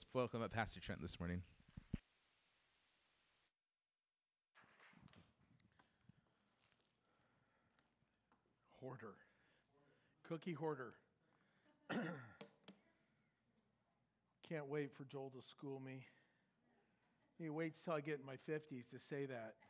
welcome up Pastor Trent this morning. Hoarder. Cookie hoarder. Can't wait for Joel to school me. He waits till I get in my 50s to say that.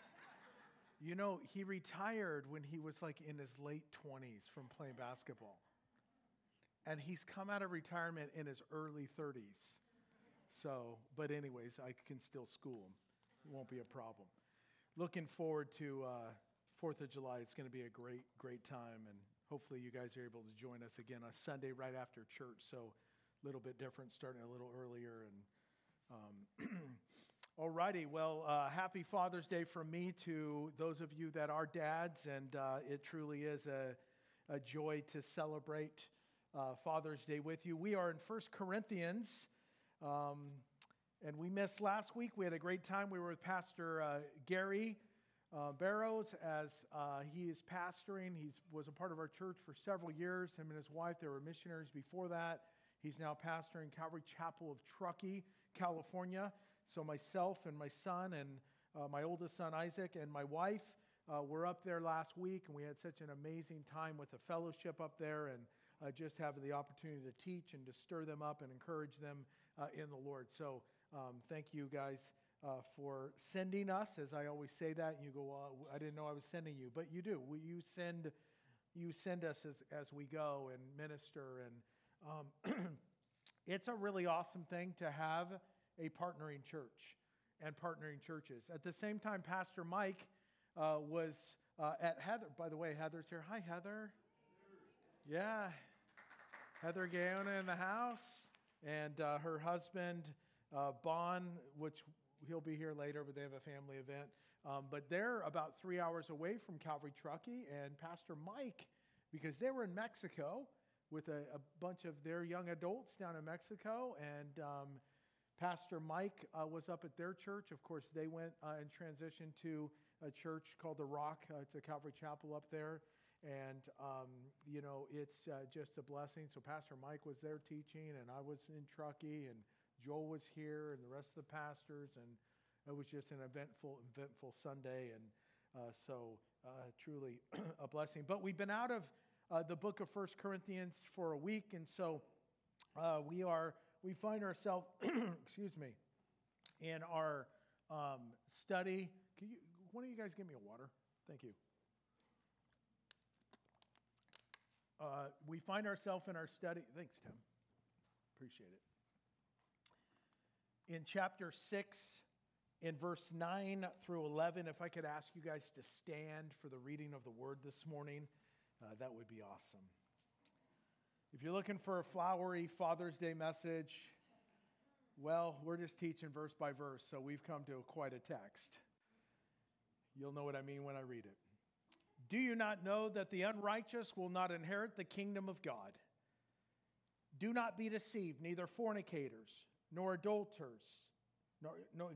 You know, he retired when he was like in his late 20s from playing basketball. And he's come out of retirement in his early 30s. So, but anyways, I can still school him. It won't be a problem. Looking forward to 4th of July. It's going to be a great time. And hopefully you guys are able to join us again on Sunday right after church. So a little bit different, starting a little earlier. And alrighty, well, happy Father's Day from me to those of you that are dads. And it truly is a joy to celebrate Father's Day with you. We are in 1 Corinthians, and we missed last week. We had a great time. We were with Pastor Gary Barrows as he is pastoring. He was a part of our church for several years. Him and his wife, they were missionaries before that. He's now pastoring Calvary Chapel of Truckee, California. So myself and my son and my oldest son, Isaac, and my wife were up there last week, and we had such an amazing time with the fellowship up there and just having the opportunity to teach and to stir them up and encourage them in the Lord. So thank you guys for sending us, as I always say that. And you go, well, I didn't know I was sending you, but you do. You send us as we go and minister. And it's a really awesome thing to have a partnering church and partnering churches. At the same time, Pastor Mike was at Heather. By the way, Heather's here. Hi, Heather. Yeah. Heather Gaona in the house. And her husband, Bon, which he'll be here later, but they have a family event. But they're about 3 hours away from Calvary Truckee. And Pastor Mike, because they were in Mexico with a bunch of their young adults down in Mexico. And Pastor Mike was up at their church. Of course, they went and transitioned to a church called The Rock. It's a Calvary Chapel up there. And, it's just a blessing. So Pastor Mike was there teaching, and I was in Truckee, and Joel was here, and the rest of the pastors. And it was just an eventful Sunday. And so truly a blessing. But we've been out of the book of 1 Corinthians for a week. And so we find ourselves, in our study. One of you guys give me a water? Thank you. We find ourselves in our study. Thanks, Tim. Appreciate it. In chapter 6, in verse 9 through 11, if I could ask you guys to stand for the reading of the word this morning, that would be awesome. If you're looking for a flowery Father's Day message, well, we're just teaching verse by verse, so we've come to quite a text. You'll know what I mean when I read it. Do you not know that the unrighteous will not inherit the kingdom of God? Do not be deceived, neither fornicators, nor idolaters, nor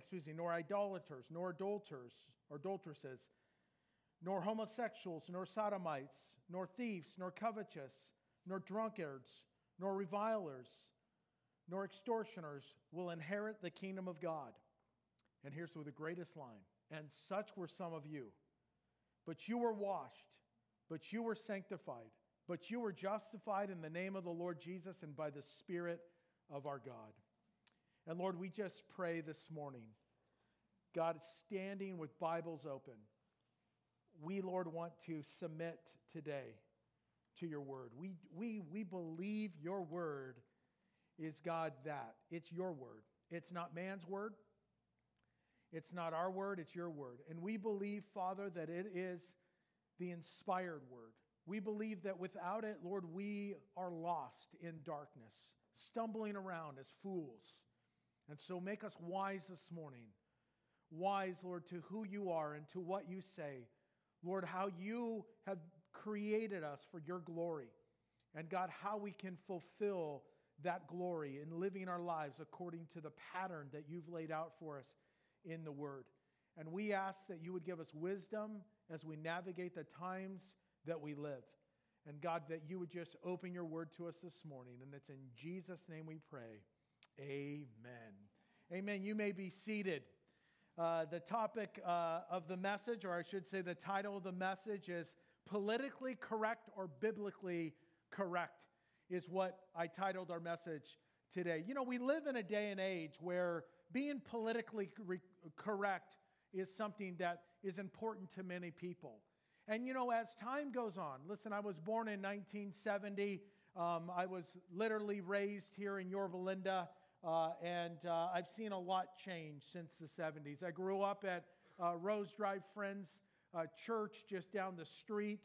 adulteresses, nor homosexuals, nor sodomites, nor thieves, nor covetous, nor drunkards, nor revilers, nor extortioners will inherit the kingdom of God. And here's the greatest line. And such were some of you. But you were washed, but you were sanctified, but you were justified in the name of the Lord Jesus and by the Spirit of our God. And Lord, we just pray this morning, God, standing with Bibles open, we, Lord, want to submit today to your word. We believe your word is, God, that. It's your word. It's not man's word. It's not our word, it's your word. And we believe, Father, that it is the inspired word. We believe that without it, Lord, we are lost in darkness, stumbling around as fools. And so make us wise this morning. Wise, Lord, to who you are and to what you say. Lord, how you have created us for your glory. And God, how we can fulfill that glory in living our lives according to the pattern that you've laid out for us in the word. And we ask that you would give us wisdom as we navigate the times that we live. And God, that you would just open your word to us this morning. And it's in Jesus' name we pray. Amen. Amen. You may be seated. The topic of the message, or I should say the title of the message, is Politically Correct or Biblically Correct, is what I titled our message today. You know, we live in a day and age where being politically correct is something that is important to many people. And, you know, as time goes on, listen, I was born in 1970. I was literally raised here in Yorba Linda, and I've seen a lot change since the 70s. I grew up at Rose Drive Friends Church just down the street.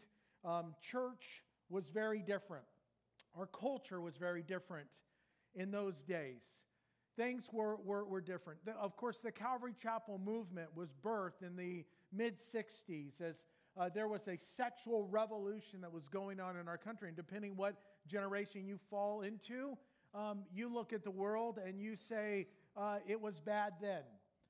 Church was very different. Our culture was very different in those days. Things were different. Of course, the Calvary Chapel movement was birthed in the mid-60s as there was a sexual revolution that was going on in our country. And depending what generation you fall into, you look at the world and you say, it was bad then.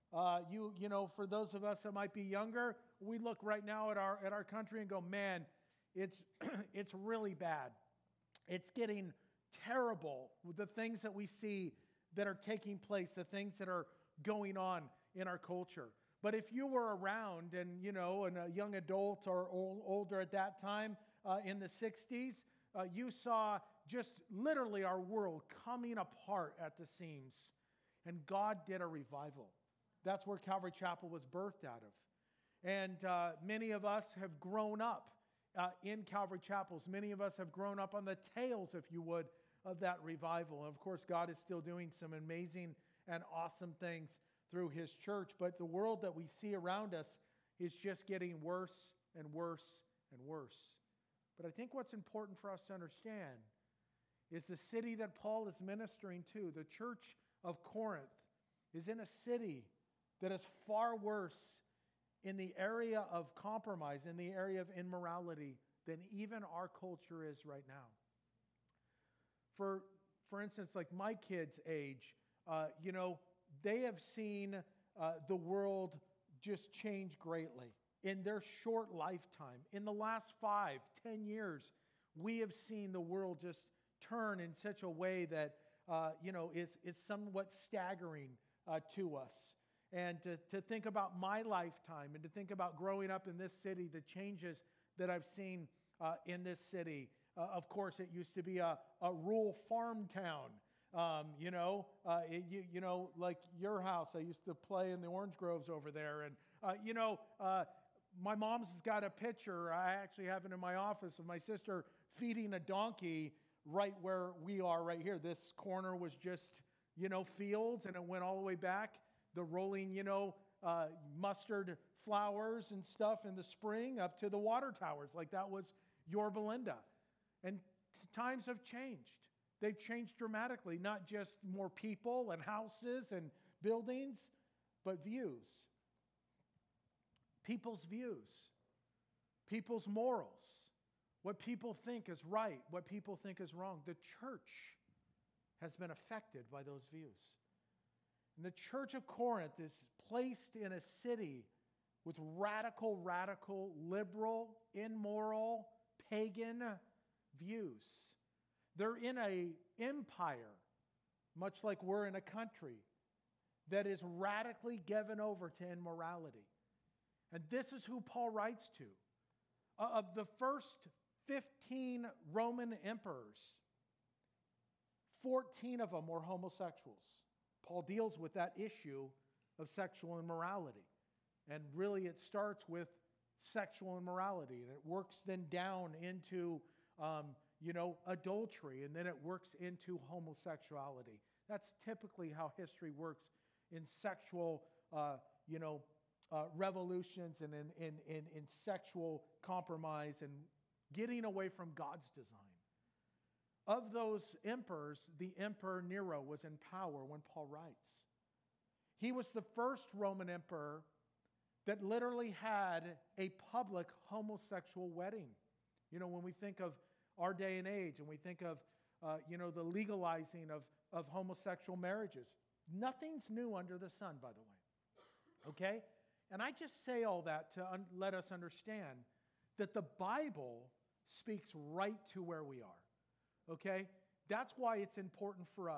You know, for those of us that might be younger, we look right now at our country and go, man, it's really bad. It's getting terrible with the things that we see that are taking place, the things that are going on in our culture. But if you were around and, you know, and a young adult or older at that time in the 60s, you saw just literally our world coming apart at the seams. And God did a revival. That's where Calvary Chapel was birthed out of. And many of us have grown up in Calvary Chapels. Many of us have grown up on the tails, if you would, of that revival. And of course, God is still doing some amazing and awesome things through His church. But the world that we see around us is just getting worse and worse and worse. But I think what's important for us to understand is the city that Paul is ministering to, the church of Corinth, is in a city that is far worse in the area of compromise, in the area of immorality, than even our culture is right now. For instance, like my kids' age, you know, they have seen the world just change greatly in their short lifetime. In the last 5-10 years, we have seen the world just turn in such a way that, you know, is somewhat staggering to us. And to think about my lifetime and to think about growing up in this city, the changes that I've seen in this city. Of course, it used to be a rural farm town. You know, like your house. I used to play in the orange groves over there. And, you know, my mom's got a picture. I actually have it in my office of my sister feeding a donkey right where we are right here. This corner was just, you know, fields, and it went all the way back. The rolling, you know, mustard flowers and stuff in the spring up to the water towers. Like that was Yorba Linda. And times have changed. They've changed dramatically, not just more people and houses and buildings, but views. People's views. People's morals. What people think is right, what people think is wrong. The church has been affected by those views. And the church of Corinth is placed in a city with radical, liberal, immoral, pagan views. They're in an empire, much like we're in a country, that is radically given over to immorality. And this is who Paul writes to. Of the first 15 Roman emperors, 14 of them were homosexuals. Paul deals with that issue of sexual immorality. And really it starts with sexual immorality, and it works then down into you know, adultery, and then it works into homosexuality. That's typically how history works in sexual, you know, revolutions and in sexual compromise and getting away from God's design. Of those emperors, the Emperor Nero was in power when Paul writes. He was the first Roman emperor that literally had a public homosexual wedding. You know, when we think of our day and age and we think of, you know, the legalizing of homosexual marriages, nothing's new under the sun, by the way. Okay? And I just say all that to let us understand that the Bible speaks right to where we are. Okay? That's why it's important for us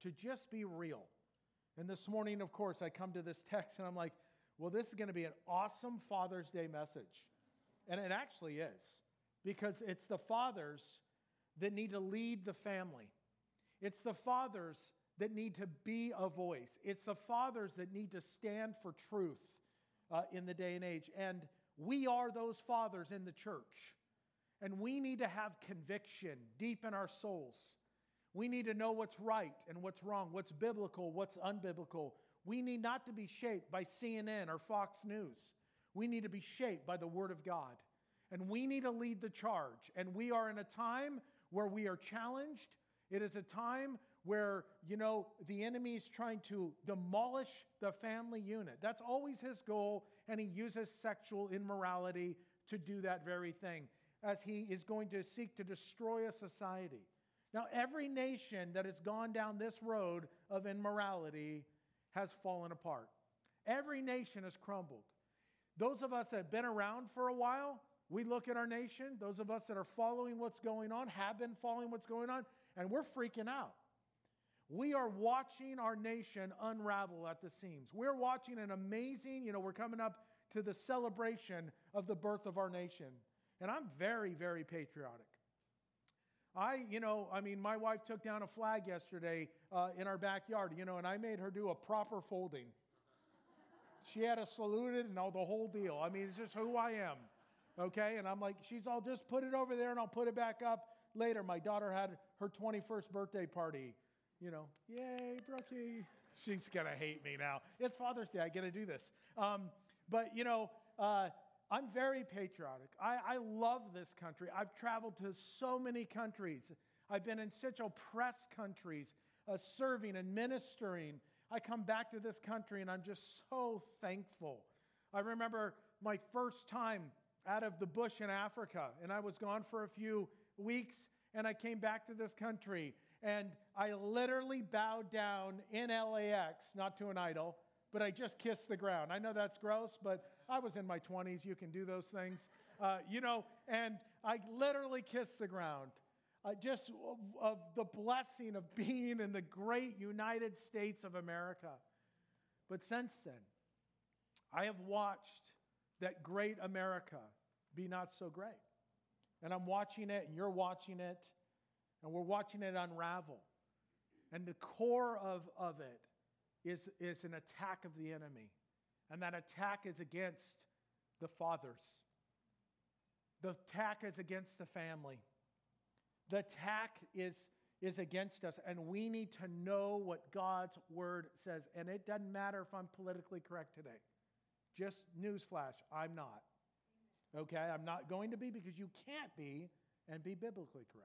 to just be real. And this morning, of course, I come to this text and I'm like, well, this is going to be an awesome Father's Day message. And it actually is, because it's the fathers that need to lead the family. It's the fathers that need to be a voice. It's the fathers that need to stand for truth in the day and age. And we are those fathers in the church. And we need to have conviction deep in our souls. We need to know what's right and what's wrong, what's biblical, what's unbiblical. We need not to be shaped by CNN or Fox News. We need to be shaped by the Word of God. And we need to lead the charge. And we are in a time where we are challenged. It is a time where, the enemy is trying to demolish the family unit. That's always his goal, and he uses sexual immorality to do that very thing, as he is going to seek to destroy a society. Now, every nation that has gone down this road of immorality has fallen apart. Every nation has crumbled. Those of us that have been around for a while, we look at our nation, those of us that are following what's going on, have been following what's going on, and we're freaking out. We are watching our nation unravel at the seams. We're watching an amazing, we're coming up to the celebration of the birth of our nation. And I'm very, very patriotic. My wife took down a flag yesterday in our backyard, and I made her do a proper folding. She had to salute it and all the whole deal. It's just who I am, okay? And I'm like, I'll just put it over there and I'll put it back up later. My daughter had her 21st birthday party, yay, Brookie. She's going to hate me now. It's Father's Day. I get to do this. I'm very patriotic. I love this country. I've traveled to so many countries. I've been in such oppressed countries, serving and ministering. I come back to this country and I'm just so thankful. I remember my first time out of the bush in Africa, and I was gone for a few weeks, and I came back to this country, and I literally bowed down in LAX, not to an idol, but I just kissed the ground. I know that's gross, but I was in my 20s. You can do those things, and I literally kissed the ground. Just of the blessing of being in the great United States of America. But since then, I have watched that great America be not so great. And I'm watching it, and you're watching it, and we're watching it unravel. And the core of it is an attack of the enemy. And that attack is against the fathers. The attack is against the family. The attack is against us, and we need to know what God's word says. And it doesn't matter if I'm politically correct today. Just newsflash, I'm not. Okay, I'm not going to be, because you can't be and be biblically correct.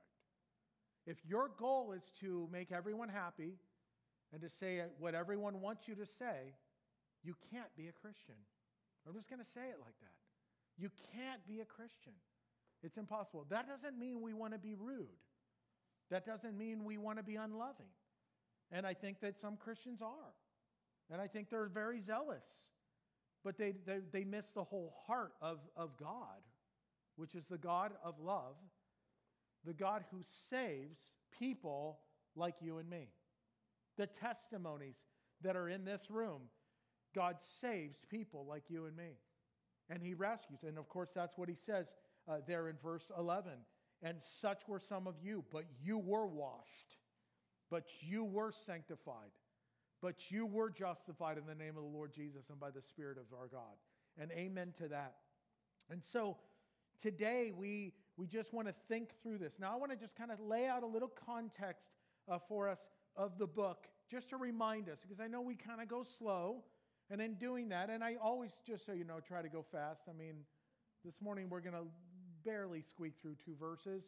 If your goal is to make everyone happy and to say what everyone wants you to say, you can't be a Christian. I'm just going to say it like that. You can't be a Christian. It's impossible. That doesn't mean we want to be rude. That doesn't mean we want to be unloving. And I think that some Christians are. And I think they're very zealous. But they miss the whole heart of God, which is the God of love, the God who saves people like you and me. The testimonies that are in this room, God saves people like you and me. And he rescues. And of course, that's what he says there in verse 11. And such were some of you, but you were washed, but you were sanctified, but you were justified in the name of the Lord Jesus and by the Spirit of our God. And amen to that. And so today we just want to think through this. Now I want to just kind of lay out a little context for us of the book, just to remind us, because I know we kind of go slow. And in doing that, and I always, just so you know, try to go fast. This morning we're going to barely squeak through 2 verses.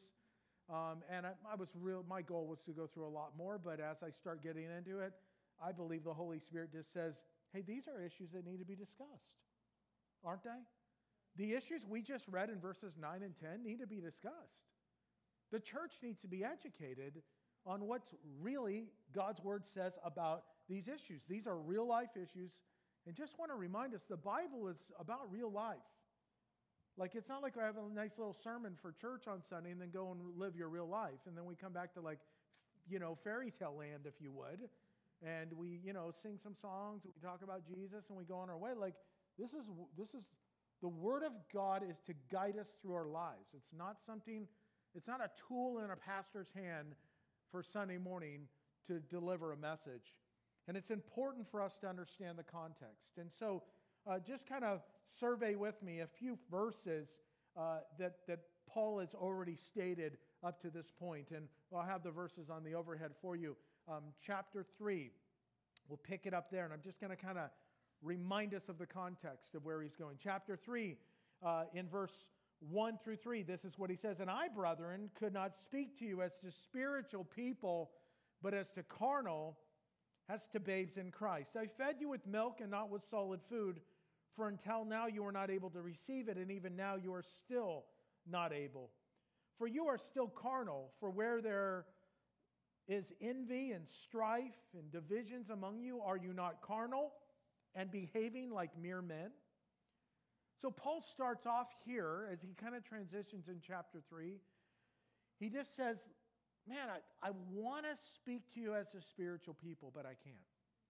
And my goal was to go through a lot more, but as I start getting into it, I believe the Holy Spirit just says, hey, these are issues that need to be discussed, aren't they? The issues we just read in verses 9 and 10 need to be discussed. The church needs to be educated on what's really God's word says about these issues. These are real life issues. And just want to remind us, the Bible is about real life. Like, it's not like I have a nice little sermon for church on Sunday and then go and live your real life. And then we come back to fairy tale land, if you would. And we, sing some songs, we talk about Jesus, and we go on our way. Like, this is the Word of God is to guide us through our lives. It's not a tool in a pastor's hand for Sunday morning to deliver a message. And it's important for us to understand the context. And so just kind of survey with me a few verses that Paul has already stated up to this point. And I'll have the verses on the overhead for you. Chapter 3, we'll pick it up there. And I'm just going to kind of remind us of the context of where he's going. Chapter 3, in verse 1 through 3, this is what he says. And I, brethren, could not speak to you as to spiritual people, but as to carnal, as to babes in Christ. I fed you with milk and not with solid food, for until now you were not able to receive it, and even now you are still not able. For you are still carnal, for where there is envy and strife and divisions among you, are you not carnal and behaving like mere men? So Paul starts off here as he kind of transitions in chapter 3. He just says, man, I want to speak to you as a spiritual people, but I can't.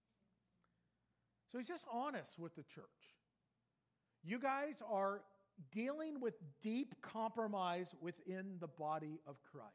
So he's just honest with the church. You guys are dealing with deep compromise within the body of Christ.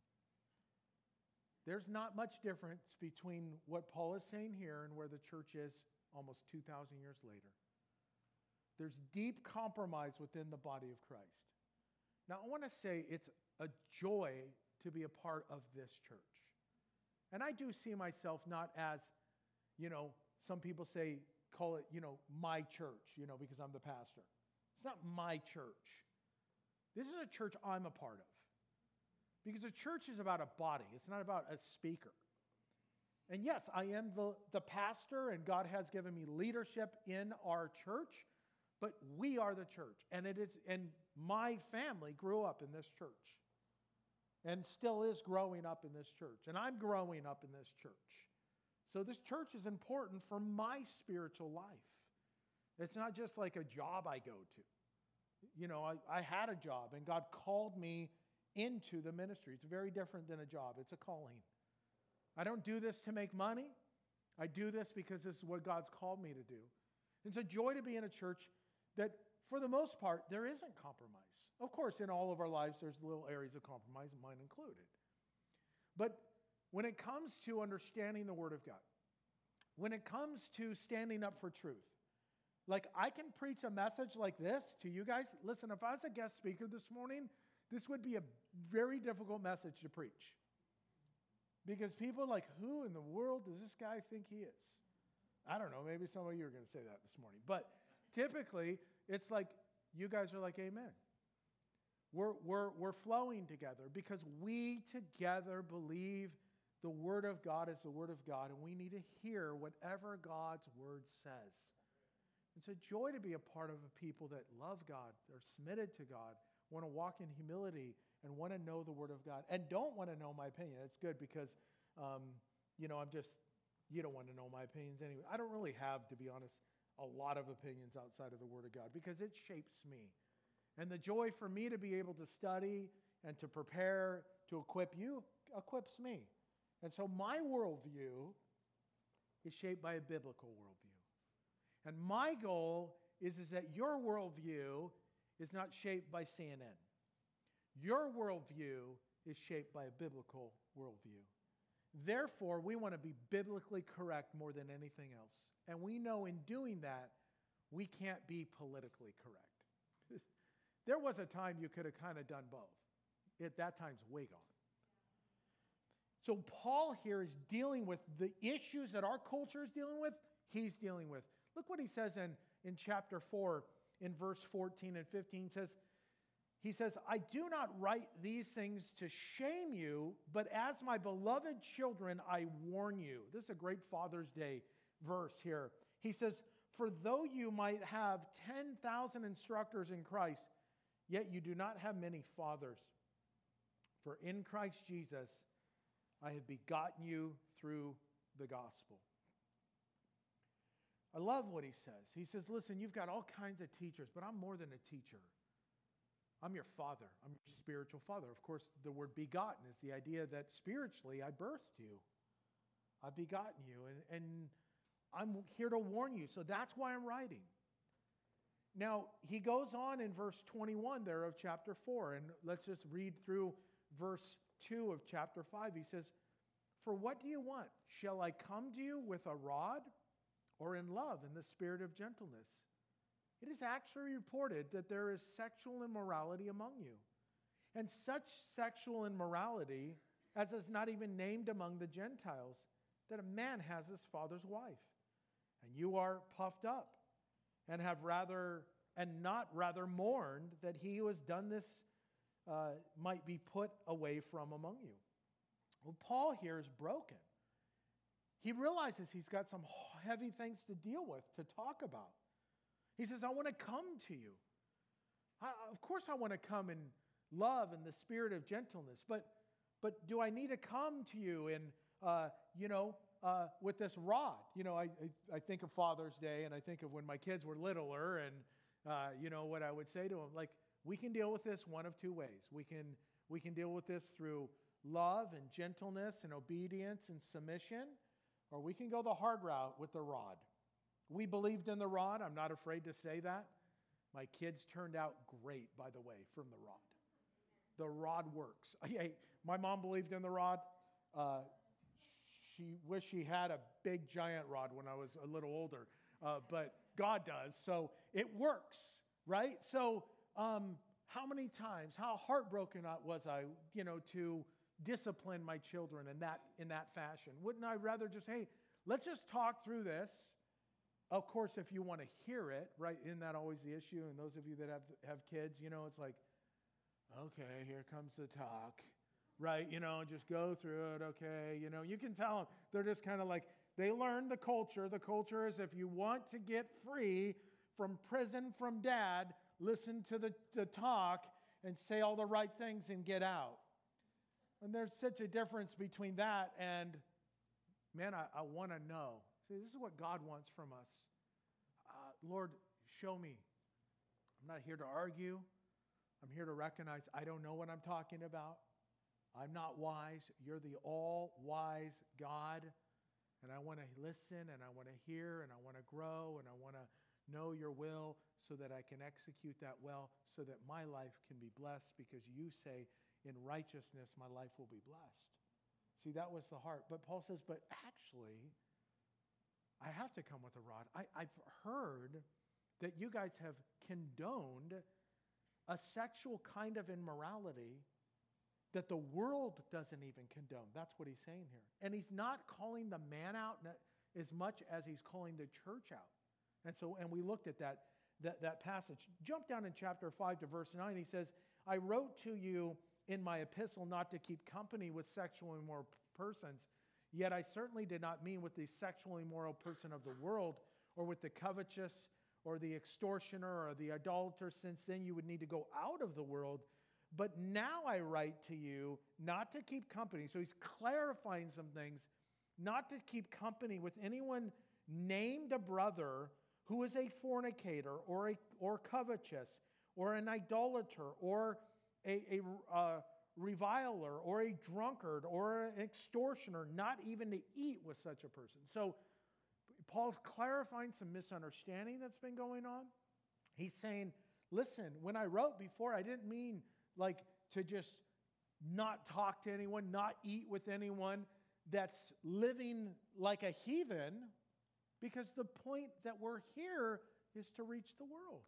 There's not much difference between what Paul is saying here and where the church is almost 2,000 years later. There's deep compromise within the body of Christ. Now, I want to say it's a joy to be a part of this church. And I do see myself not as, some people say, call it, my church, because I'm the pastor. It's not my church. This is a church I'm a part of. Because a church is about a body. It's not about a speaker. And yes, I am the pastor, and God has given me leadership in our church, but we are the church. And my family grew up in this church and still is growing up in this church. And I'm growing up in this church. So this church is important for my spiritual life. It's not just like a job I go to. I had a job, and God called me into the ministry. It's very different than a job. It's a calling. I don't do this to make money. I do this because this is what God's called me to do. It's a joy to be in a church that, for the most part, there isn't compromise. Of course, in all of our lives, there's little areas of compromise, mine included. But when it comes to understanding the Word of God, when it comes to standing up for truth, like I can preach a message like this to you guys. Listen, if I was a guest speaker this morning, this would be a very difficult message to preach. Because people are like, who in the world does this guy think he is? I don't know, maybe some of you are going to say that this morning. But typically, it's like, you guys are like, amen. We're flowing together because we together believe the Word of God is the Word of God, and we need to hear whatever God's Word says. It's a joy to be a part of a people that love God, are submitted to God, want to walk in humility, and want to know the Word of God, and don't want to know my opinion. It's good because, you don't want to know my opinions anyway. I don't really have, to be honest, a lot of opinions outside of the Word of God because it shapes me. And the joy for me to be able to study and to prepare to equip you equips me. And so my worldview is shaped by a biblical worldview. And my goal is that your worldview is not shaped by CNN. Your worldview is shaped by a biblical worldview. Therefore, we want to be biblically correct more than anything else. And we know in doing that, we can't be politically correct. There was a time you could have kind of done both. That time's way gone. So Paul here is dealing with the issues that our culture is dealing with, he's dealing with. Look what he says in chapter 4, in verse 14 and 15. He says, I do not write these things to shame you, but as my beloved children, I warn you. This is a great Father's Day verse here. He says, for though you might have 10,000 instructors in Christ, yet you do not have many fathers. For in Christ Jesus, I have begotten you through the gospel. I love what he says. He says, listen, you've got all kinds of teachers, but I'm more than a teacher. I'm your father. I'm your spiritual father. Of course, the word begotten is the idea that spiritually I birthed you. I've begotten you, and I'm here to warn you. So that's why I'm writing. Now, he goes on in verse 21 there of chapter 4, and let's just read through verse 2 of chapter 5. He says, "For what do you want? Shall I come to you with a rod or in love in the spirit of gentleness? It is actually reported that there is sexual immorality among you, and such sexual immorality as is not even named among the Gentiles, that a man has his father's wife. And you are puffed up, and have not rather mourned that he who has done this might be put away from among you." Well, Paul here is broken. He realizes he's got some heavy things to deal with, to talk about. He says, I want to come to you. Of course I want to come in love and the spirit of gentleness, but do I need to come to you in, with this rod? I think of Father's Day, and I think of when my kids were littler, and what I would say to them, like, we can deal with this one of two ways. We can deal with this through love and gentleness and obedience and submission, or we can go the hard route with the rod. We believed in the rod. I'm not afraid to say that. My kids turned out great, by the way, from the rod. The rod works. My mom believed in the rod. She wished she had a big giant rod when I was a little older, but God does, so it works, right? So how many times, how heartbroken was I, to discipline my children in that fashion? Wouldn't I rather just, hey, let's just talk through this? Of course, if you want to hear it, right, isn't that always the issue? And those of you that have kids, it's like, okay, here comes the talk, right? Just go through it, okay? You can tell them, they're just kind of like, they learn the culture. The culture is, if you want to get free from prison from dad, listen to the talk and say all the right things and get out. And there's such a difference between that and, man, I want to know. See, this is what God wants from us. Lord, show me. I'm not here to argue. I'm here to recognize I don't know what I'm talking about. I'm not wise. You're the all-wise God. And I want to listen, and I want to hear, and I want to grow, and I want to know your will so that I can execute that well, so that my life can be blessed, because you say in righteousness my life will be blessed. See, that was the heart. But Paul says, but actually, I have to come with a rod. I've heard that you guys have condoned a sexual kind of immorality that the world doesn't even condone. That's what he's saying here. And he's not calling the man out as much as he's calling the church out. And we looked at that passage. Jump down in chapter 5 to verse 9. He says, I wrote to you in my epistle not to keep company with sexually immoral persons, yet I certainly did not mean with the sexually immoral person of the world, or with the covetous, or the extortioner, or the idolater, since then you would need to go out of the world. But now I write to you not to keep company. So he's clarifying some things. Not to keep company with anyone named a brother who is a fornicator, or covetous, or an idolater, or a reviler, or a drunkard, or an extortioner, not even to eat with such a person. So Paul's clarifying some misunderstanding that's been going on. He's saying, listen, when I wrote before, I didn't mean like to just not talk to anyone, not eat with anyone that's living like a heathen, because the point that we're here is to reach the world.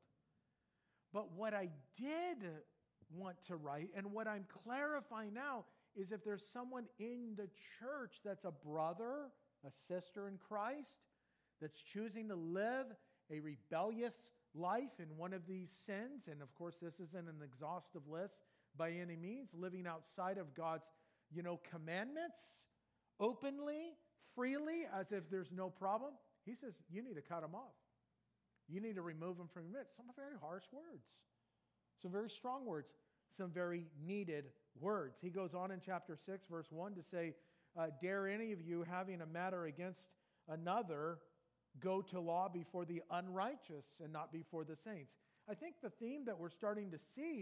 But what I did want to write, and what I'm clarifying now, is if there's someone in the church that's a brother, a sister in Christ, that's choosing to live a rebellious life in one of these sins, and of course this isn't an exhaustive list by any means, living outside of God's, commandments, openly, freely, as if there's no problem, he says, you need to cut them off. You need to remove them from your midst. Some very harsh words, some very strong words, some very needed words. He goes on in chapter 6, verse 1 to say, dare any of you having a matter against another go to law before the unrighteous and not before the saints. I think the theme that we're starting to see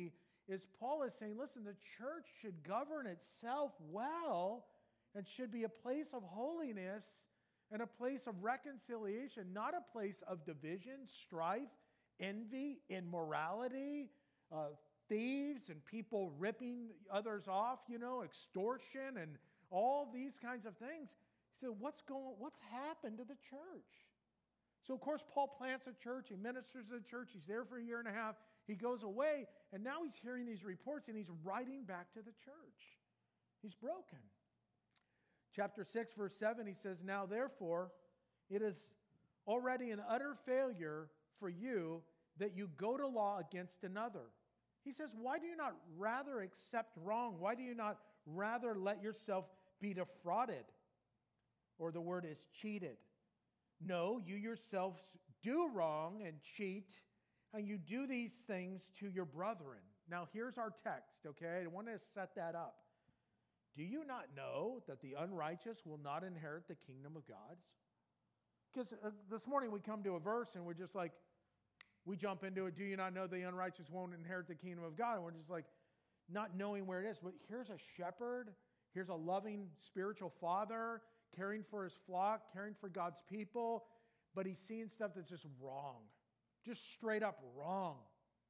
is Paul is saying, listen, the church should govern itself well and should be a place of holiness and a place of reconciliation, not a place of division, strife, envy, immorality, thieves and people ripping others off, extortion and all these kinds of things. So what's happened to the church? So, of course, Paul plants a church. He ministers to the church. He's there for a year and a half. He goes away, and now he's hearing these reports, and he's writing back to the church. He's broken. Chapter 6, verse 7, he says, now, therefore, it is already an utter failure for you that you go to law against another. He says, why do you not rather accept wrong? Why do you not rather let yourself be defrauded? Or the word is cheated. No, you yourselves do wrong and cheat, and you do these things to your brethren. Now, here's our text, okay? I want to set that up. Do you not know that the unrighteous will not inherit the kingdom of God? Because this morning we come to a verse and we're just like, we jump into it. Do you not know the unrighteous won't inherit the kingdom of God? And we're just like, not knowing where it is. But here's a shepherd. Here's a loving spiritual father caring for his flock, caring for God's people. But he's seeing stuff that's just wrong. Just straight up wrong.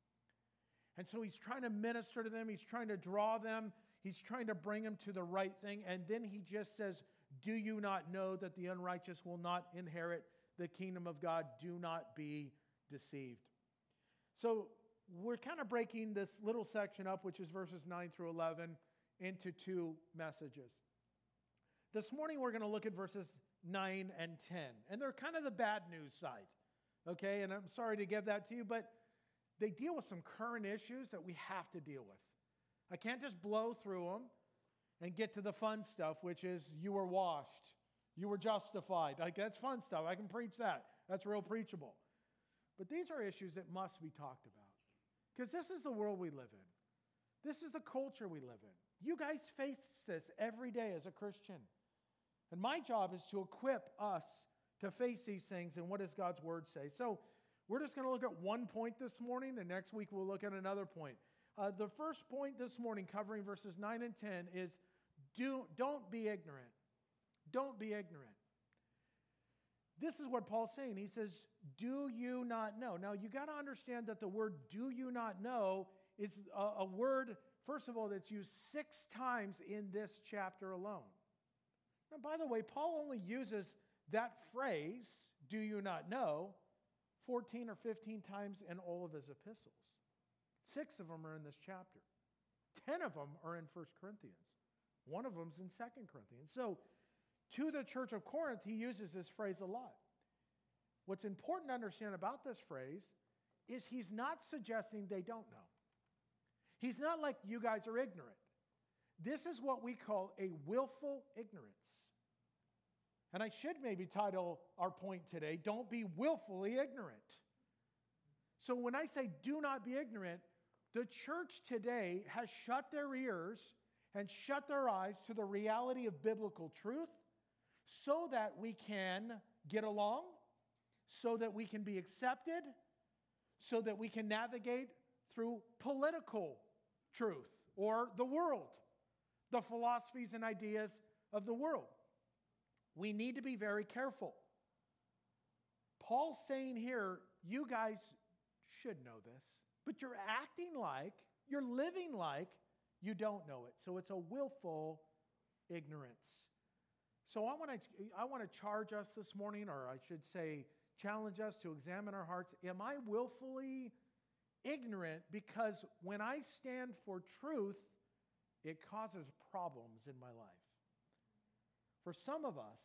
And so he's trying to minister to them. He's trying to draw them. He's trying to bring them to the right thing. And then he just says, do you not know that the unrighteous will not inherit the kingdom of God? Do not be deceived. So we're kind of breaking this little section up, which is verses 9 through 11, into two messages. This morning we're going to look at verses 9 and 10. And they're kind of the bad news side. Okay, and I'm sorry to give that to you, but they deal with some current issues that we have to deal with. I can't just blow through them and get to the fun stuff, which is you were washed, you were justified. Like, that's fun stuff. I can preach that. That's real preachable. But these are issues that must be talked about because this is the world we live in. This is the culture we live in. You guys face this every day as a Christian. And my job is to equip us to face these things and what does God's word say. So we're just going to look at one point this morning, and next week we'll look at another point. The first point this morning, covering verses 9 and 10, is don't be ignorant. Don't be ignorant. This is what Paul's saying. He says, do you not know? Now, you got to understand that the word do you not know is a word, first of all, that's used 6 times in this chapter alone. Now, by the way, Paul only uses that phrase, do you not know, 14 or 15 times in all of his epistles. 6 of them are in this chapter. 10 of them are in 1 Corinthians. One of them is in 2 Corinthians. So, to the church of Corinth, he uses this phrase a lot. What's important to understand about this phrase is he's not suggesting they don't know. He's not like you guys are ignorant. This is what we call a willful ignorance. And I should maybe title our point today, don't be willfully ignorant. So when I say do not be ignorant, the church today has shut their ears and shut their eyes to the reality of biblical truth so that we can get along, so that we can be accepted, so that we can navigate through political truth or the world, the philosophies and ideas of the world. We need to be very careful. Paul's saying here, you guys should know this, but you're acting like, you're living like you don't know it. So it's a willful ignorance. So I want to charge us this morning, or I should say challenge us to examine our hearts. Am I willfully ignorant because when I stand for truth, it causes problems in my life? For some of us,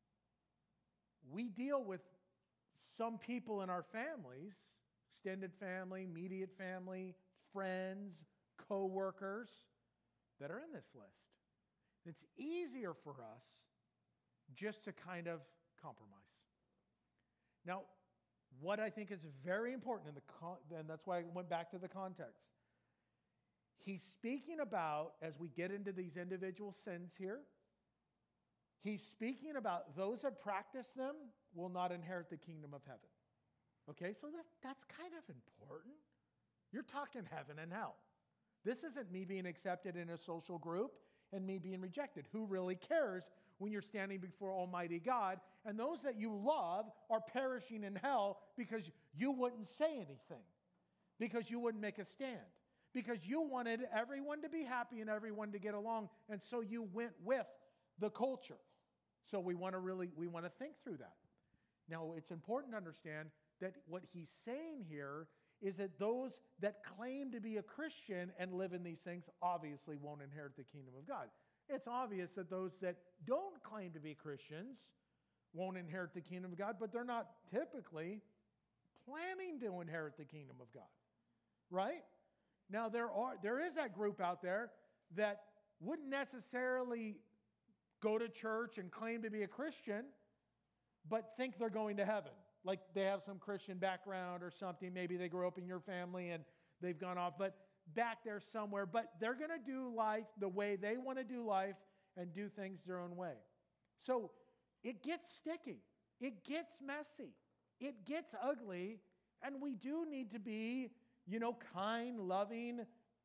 we deal with some people in our families, extended family, immediate family, friends, co-workers, that are in this list. It's easier for us just to kind of compromise. Now, what I think is very important, and that's why I went back to the context. He's speaking about, as we get into these individual sins here, he's speaking about those that practice them will not inherit the kingdom of heaven. Okay, so that's kind of important. You're talking heaven and hell. This isn't me being accepted in a social group and me being rejected. Who really cares when you're standing before Almighty God and those that you love are perishing in hell because you wouldn't say anything, because you wouldn't make a stand, because you wanted everyone to be happy and everyone to get along, and so you went with the culture. So we want to think through that. Now, it's important to understand that what he's saying here is that those that claim to be a Christian and live in these things obviously won't inherit the kingdom of God. It's obvious that those that don't claim to be Christians won't inherit the kingdom of God, but they're not typically planning to inherit the kingdom of God, right? Now, there is that group out there that wouldn't necessarily go to church and claim to be a Christian, but think they're going to heaven. Like they have some Christian background or something. Maybe they grew up in your family and they've gone off, but back there somewhere. But they're going to do life the way they want to do life and do things their own way. So it gets sticky. It gets messy. It gets ugly. And we do need to be, kind, loving,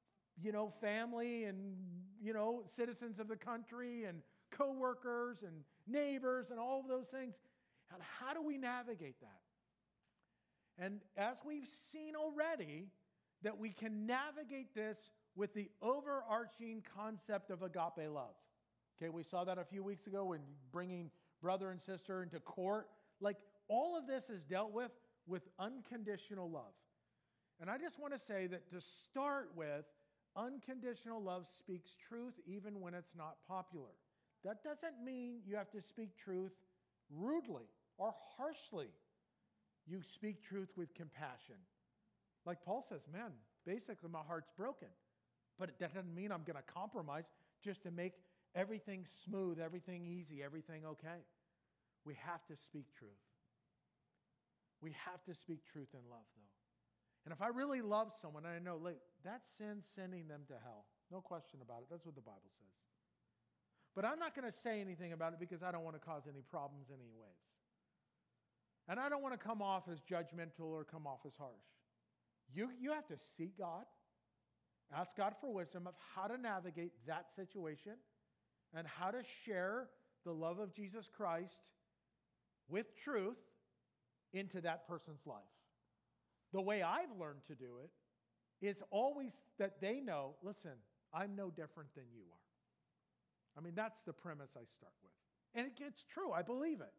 family and, citizens of the country and coworkers and neighbors and all of those things. And how do we navigate that? And as we've seen already, that we can navigate this with the overarching concept of agape love. Okay, we saw that a few weeks ago when bringing brother and sister into court. Like all of this is dealt with unconditional love. And I just want to say that to start with, unconditional love speaks truth even when it's not popular. That doesn't mean you have to speak truth rudely or harshly. You speak truth with compassion. Like Paul says, man, basically my heart's broken. But that doesn't mean I'm going to compromise just to make everything smooth, everything easy, everything okay. We have to speak truth. We have to speak truth in love, though. And if I really love someone, and I know, that's sin sending them to hell. No question about it. That's what the Bible says. But I'm not going to say anything about it because I don't want to cause any problems any ways. And I don't want to come off as judgmental or come off as harsh. You have to seek God, ask God for wisdom of how to navigate that situation and how to share the love of Jesus Christ with truth into that person's life. The way I've learned to do it is always that they know, listen, I'm no different than you are. I mean, that's the premise I start with. And it's true. I believe it.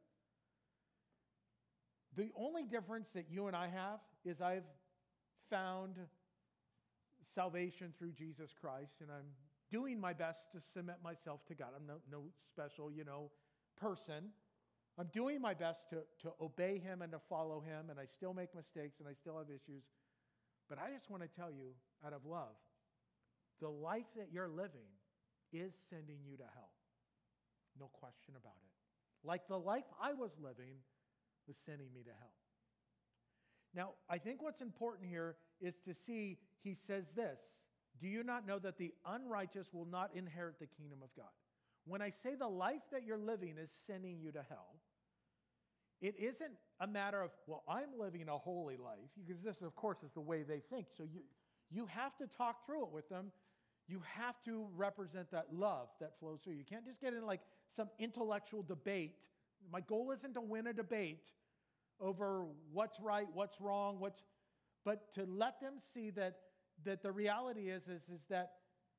The only difference that you and I have is I've found salvation through Jesus Christ, and I'm doing my best to submit myself to God. I'm no special, person. I'm doing my best to obey Him and to follow Him, and I still make mistakes and I still have issues. But I just want to tell you, out of love, the life that you're living is sending you to hell. No question about it. Like the life I was living was sending me to hell. Now, I think what's important here is to see, he says this, do you not know that the unrighteous will not inherit the kingdom of God? When I say the life that you're living is sending you to hell, it isn't a matter of, well, I'm living a holy life, because this, of course, is the way they think. So you have to talk through it with them. You have to represent that love that flows through. You can't just get in like some intellectual debate. My goal isn't to win a debate over what's right, what's wrong, but to let them see that the reality is that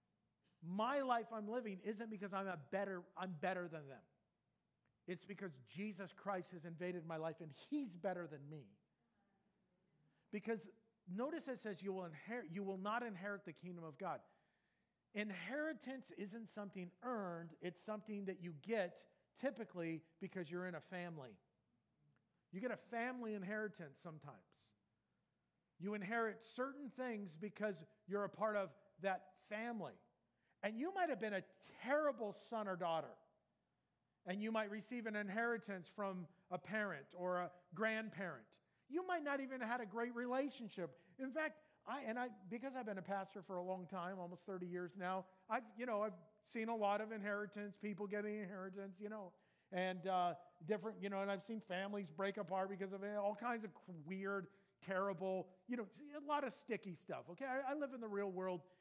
my life I'm living isn't because I'm better than them. It's because Jesus Christ has invaded my life and He's better than me. Because notice it says you will not inherit the kingdom of God. Inheritance isn't something earned, it's something that you get typically because you're in a family. You get a family inheritance sometimes. You inherit certain things because you're a part of that family. And you might have been a terrible son or daughter. And you might receive an inheritance from a parent or a grandparent. You might not even have had a great relationship. In fact, because I've been a pastor for a long time, almost 30 years now, I've seen a lot of inheritance, people getting inheritance, and different, and I've seen families break apart because of it, all kinds of weird, terrible, a lot of sticky stuff, okay? I live in the real world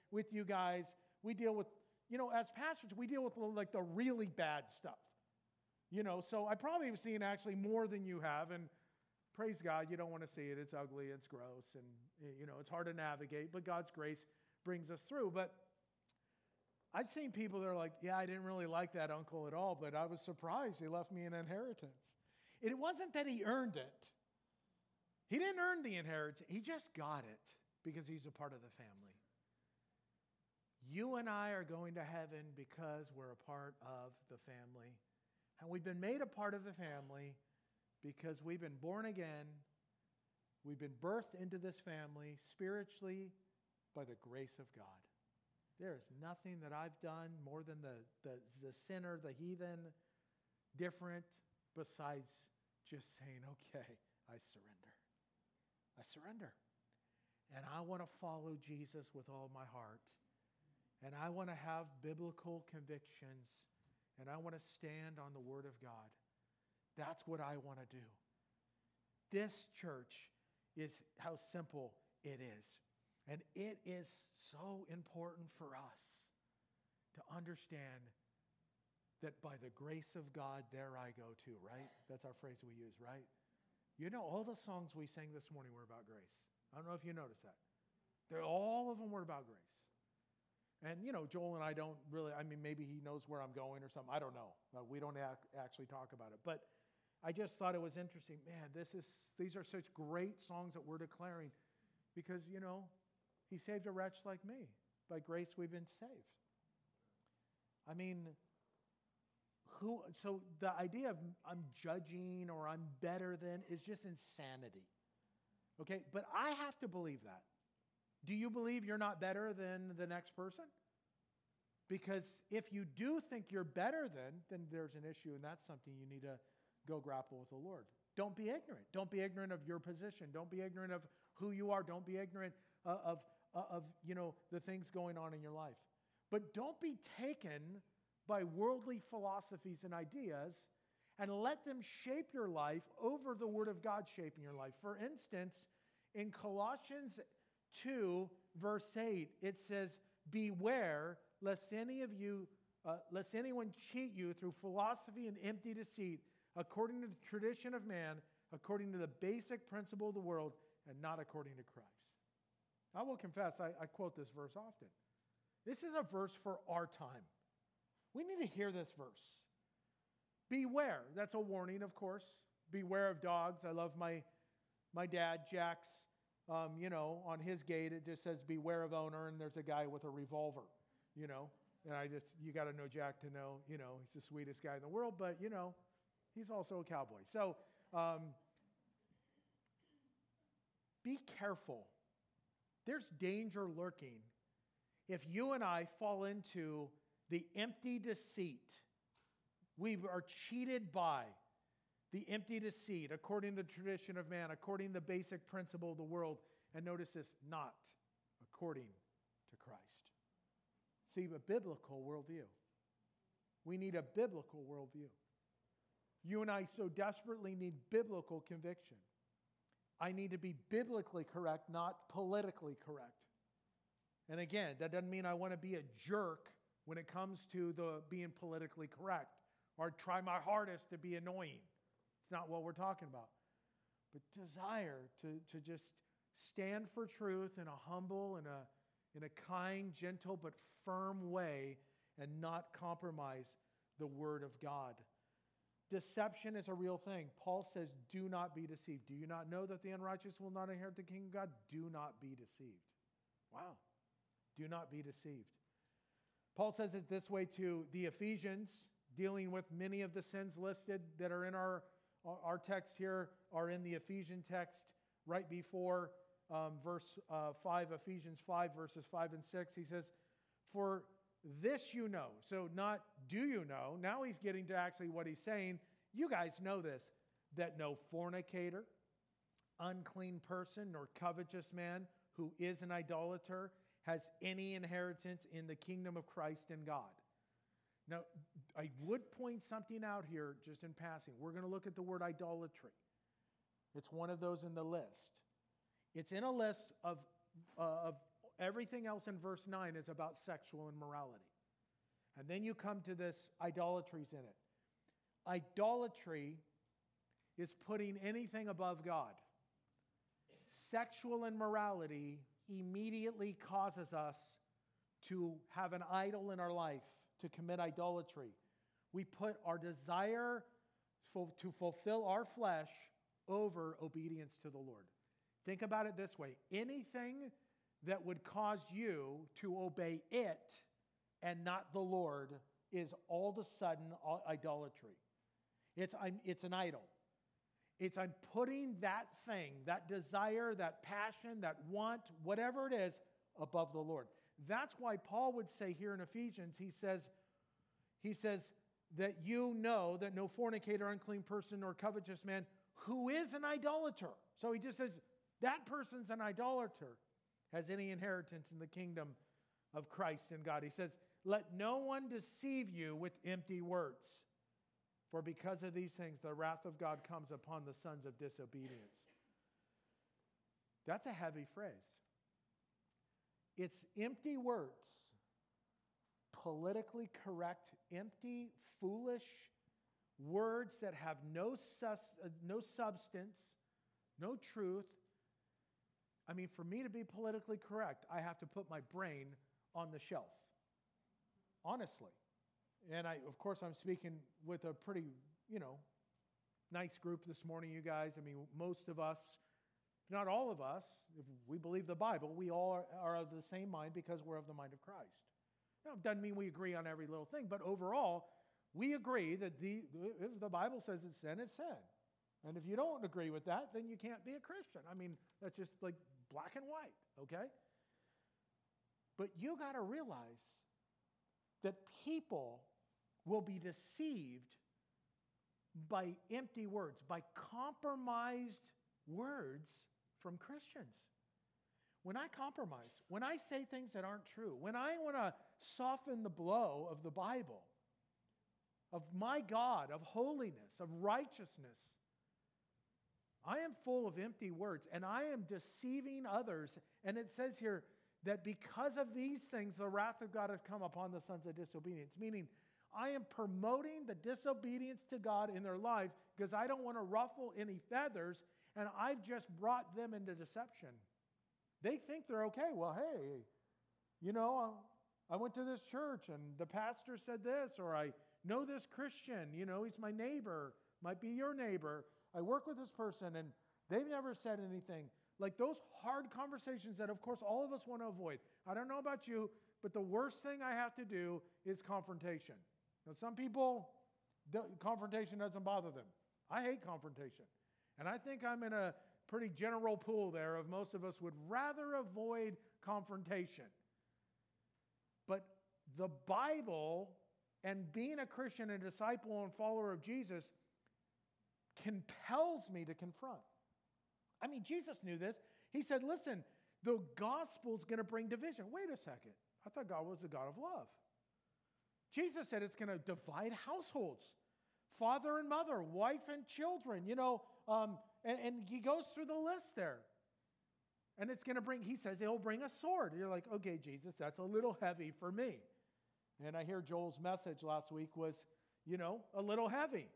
with you guys. We deal with, as pastors, we deal with like the really bad stuff. So I probably have seen actually more than you have, and praise God, you don't want to see it. It's ugly, it's gross, and it's hard to navigate, but God's grace brings us through. But I've seen people that are like, yeah, I didn't really like that uncle at all, but I was surprised he left me an inheritance. It wasn't that he earned it. He didn't earn the inheritance. He just got it because he's a part of the family. You and I are going to heaven because we're a part of the family. And we've been made a part of the family because we've been born again. We've been birthed into this family spiritually by the grace of God. There is nothing that I've done more than the sinner, the heathen, different, besides just saying, okay, I surrender. I surrender. And I want to follow Jesus with all my heart. And I want to have biblical convictions. And I want to stand on the Word of God. That's what I want to do. This church is how simple it is. And it is so important for us to understand that by the grace of God, there I go too, right? That's our phrase we use, right? All the songs we sang this morning were about grace. I don't know if you noticed that. All of them were about grace. And, Joel and I don't really, maybe he knows where I'm going or something. I don't know. We don't actually talk about it. But I just thought it was interesting. Man, these are such great songs that we're declaring because, he saved a wretch like me. By grace, we've been saved. So the idea of I'm judging or I'm better than is just insanity. Okay, but I have to believe that. Do you believe you're not better than the next person? Because if you do think you're better then there's an issue, and that's something you need to go grapple with the Lord. Don't be ignorant. Don't be ignorant of your position. Don't be ignorant of who you are. Don't be ignorant of the things going on in your life. But don't be taken by worldly philosophies and ideas and let them shape your life over the Word of God shaping your life. For instance, in Colossians 2, verse 8, it says, beware lest anyone cheat you through philosophy and empty deceit, according to the tradition of man, according to the basic principle of the world, and not according to Christ. I will confess, I quote this verse often. This is a verse for our time. We need to hear this verse. Beware. That's a warning, of course. Beware of dogs. I love my dad, Jack's, on his gate, it just says, beware of owner, and there's a guy with a revolver, and you got to know Jack to know, he's the sweetest guy in the world, but, he's also a cowboy. So be careful. There's danger lurking if you and I fall into the empty deceit. We are cheated by the empty deceit, according to the tradition of man, according to the basic principle of the world. And notice this, not according to Christ. See, a biblical worldview. We need a biblical worldview. You and I so desperately need biblical conviction. I need to be biblically correct, not politically correct. And again, that doesn't mean I want to be a jerk when it comes to being politically correct or try my hardest to be annoying. It's not what we're talking about. But desire to just stand for truth in a humble, in a kind, gentle, but firm way and not compromise the Word of God. Deception is a real thing. Paul says, do not be deceived. Do you not know that the unrighteous will not inherit the kingdom of God? Do not be deceived. Wow. Do not be deceived. Paul says it this way to the Ephesians, dealing with many of the sins listed that are in our text here, are in the Ephesian text right before verse 5, Ephesians 5, verses 5 and 6. He says, for this you know. So not do you know. Now he's getting to actually what he's saying. You guys know this, that no fornicator, unclean person, nor covetous man who is an idolater has any inheritance in the kingdom of Christ and God. Now, I would point something out here just in passing. We're going to look at the word idolatry. It's one of those in the list. It's in a list of Everything else in verse 9 is about sexual immorality. And then you come to this idolatries in it. Idolatry is putting anything above God. Sexual immorality immediately causes us to have an idol in our life, to commit idolatry. We put our desire to fulfill our flesh over obedience to the Lord. Think about it this way. Anything that would cause you to obey it and not the Lord is all of a sudden idolatry. It's an idol. I'm putting that thing, that desire, that passion, that want, whatever it is, above the Lord. That's why Paul would say here in Ephesians, he says that you know that no fornicator, unclean person, or covetous man who is an idolater. So he just says that person's an idolater has any inheritance in the kingdom of Christ and God. He says, let no one deceive you with empty words. For because of these things, the wrath of God comes upon the sons of disobedience. That's a heavy phrase. It's empty words, politically correct, empty, foolish words that have no substance, no truth. I mean, for me to be politically correct, I have to put my brain on the shelf, honestly. And of course, I'm speaking with a pretty, nice group this morning, you guys. I mean, most of us, not all of us, if we believe the Bible, we all are of the same mind because we're of the mind of Christ. Now, it doesn't mean we agree on every little thing, but overall, we agree that if the Bible says it's sin, it's sin. And if you don't agree with that, then you can't be a Christian. I mean, that's just like black and white, okay? But you got to realize that people will be deceived by empty words, by compromised words from Christians. When I compromise, when I say things that aren't true, when I want to soften the blow of the Bible, of my God, of holiness, of righteousness, I am full of empty words and I am deceiving others. And it says here that because of these things, the wrath of God has come upon the sons of disobedience, meaning I am promoting the disobedience to God in their life because I don't want to ruffle any feathers, and I've just brought them into deception. They think they're okay. Well, hey, I went to this church and the pastor said this, or I know this Christian, he's my neighbor, might be your neighbor. I work with this person and they've never said anything. Like those hard conversations that, of course, all of us want to avoid. I don't know about you, but the worst thing I have to do is confrontation. Now, some people, confrontation doesn't bother them. I hate confrontation. And I think I'm in a pretty general pool there of most of us would rather avoid confrontation. But the Bible and being a Christian and disciple and follower of Jesus compels me to confront. I mean, Jesus knew this. He said, listen, the gospel's going to bring division. Wait a second. I thought God was a God of love. Jesus said it's going to divide households, father and mother, wife and children, and he goes through the list there. And it's going to he says he'll bring a sword. You're like, okay, Jesus, that's a little heavy for me. And I hear Joel's message last week was, a little heavy.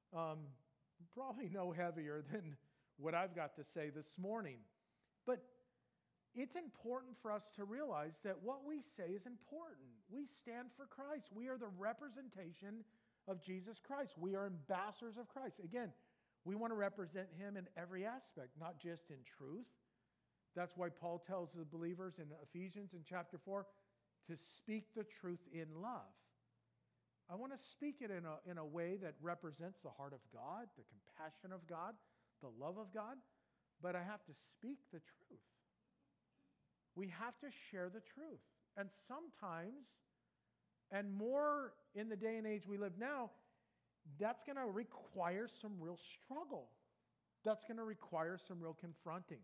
Probably no heavier than what I've got to say this morning. But it's important for us to realize that what we say is important. We stand for Christ. We are the representation of Jesus Christ. We are ambassadors of Christ. Again, we want to represent him in every aspect, not just in truth. That's why Paul tells the believers in Ephesians in chapter 4 to speak the truth in love. I want to speak it in a way that represents the heart of God, the compassion of God, the love of God, but I have to speak the truth. We have to share the truth. And sometimes, and more in the day and age we live now, that's going to require some real struggle. That's going to require some real confronting.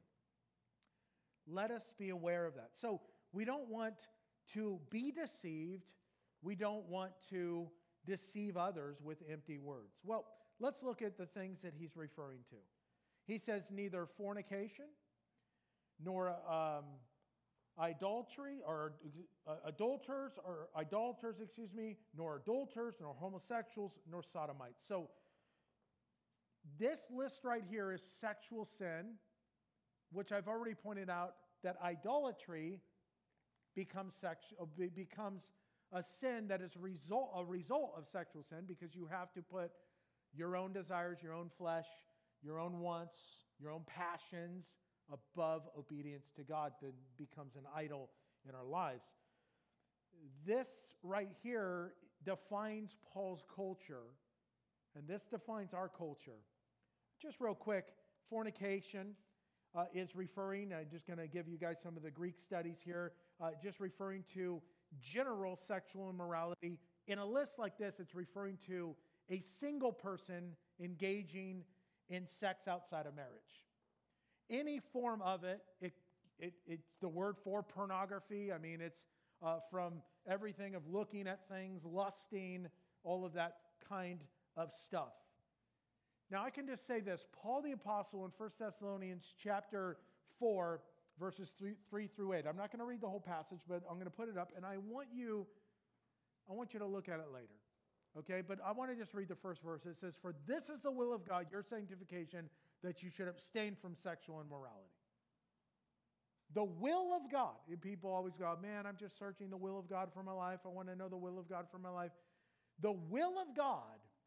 Let us be aware of that. So we don't want to be deceived. We don't want to deceive others with empty words. Well, let's look at the things that he's referring to. He says neither fornication nor adultery or adulterers or idolaters, nor adulterers, nor homosexuals, nor sodomites. So this list right here is sexual sin, which I've already pointed out that idolatry becomes a sin that is a result of sexual sin, because you have to put your own desires, your own flesh, your own wants, your own passions above obedience to God. Then becomes an idol in our lives. This right here defines Paul's culture, and this defines our culture. Just real quick, fornication is referring, I'm just going to give you guys some of the Greek studies here, just referring to general sexual immorality. In a list like this, it's referring to a single person engaging in sex outside of marriage. Any form of it's the word for pornography. I mean, it's from everything of looking at things, lusting, all of that kind of stuff. Now, I can just say this. Paul the Apostle in 1 Thessalonians chapter 4, verses 3 through 8. I'm not going to read the whole passage, but I'm going to put it up, and I want you to look at it later. Okay, but I want to just read the first verse. It says, "For this is the will of God, your sanctification, that you should abstain from sexual immorality." The will of God. And people always go, man, I'm just searching the will of God for my life. I want to know the will of God for my life. The will of God,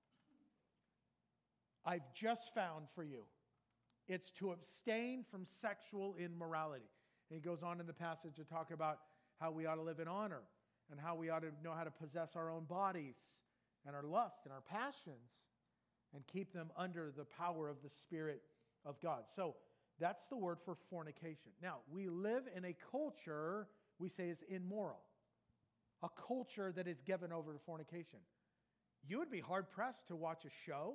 I've just found for you. It's to abstain from sexual immorality. And he goes on in the passage to talk about how we ought to live in honor and how we ought to know how to possess our own bodies and our lust and our passions and keep them under the power of the Spirit of God. So that's the word for fornication. Now, we live in a culture we say is immoral, a culture that is given over to fornication. You would be hard-pressed to watch a show,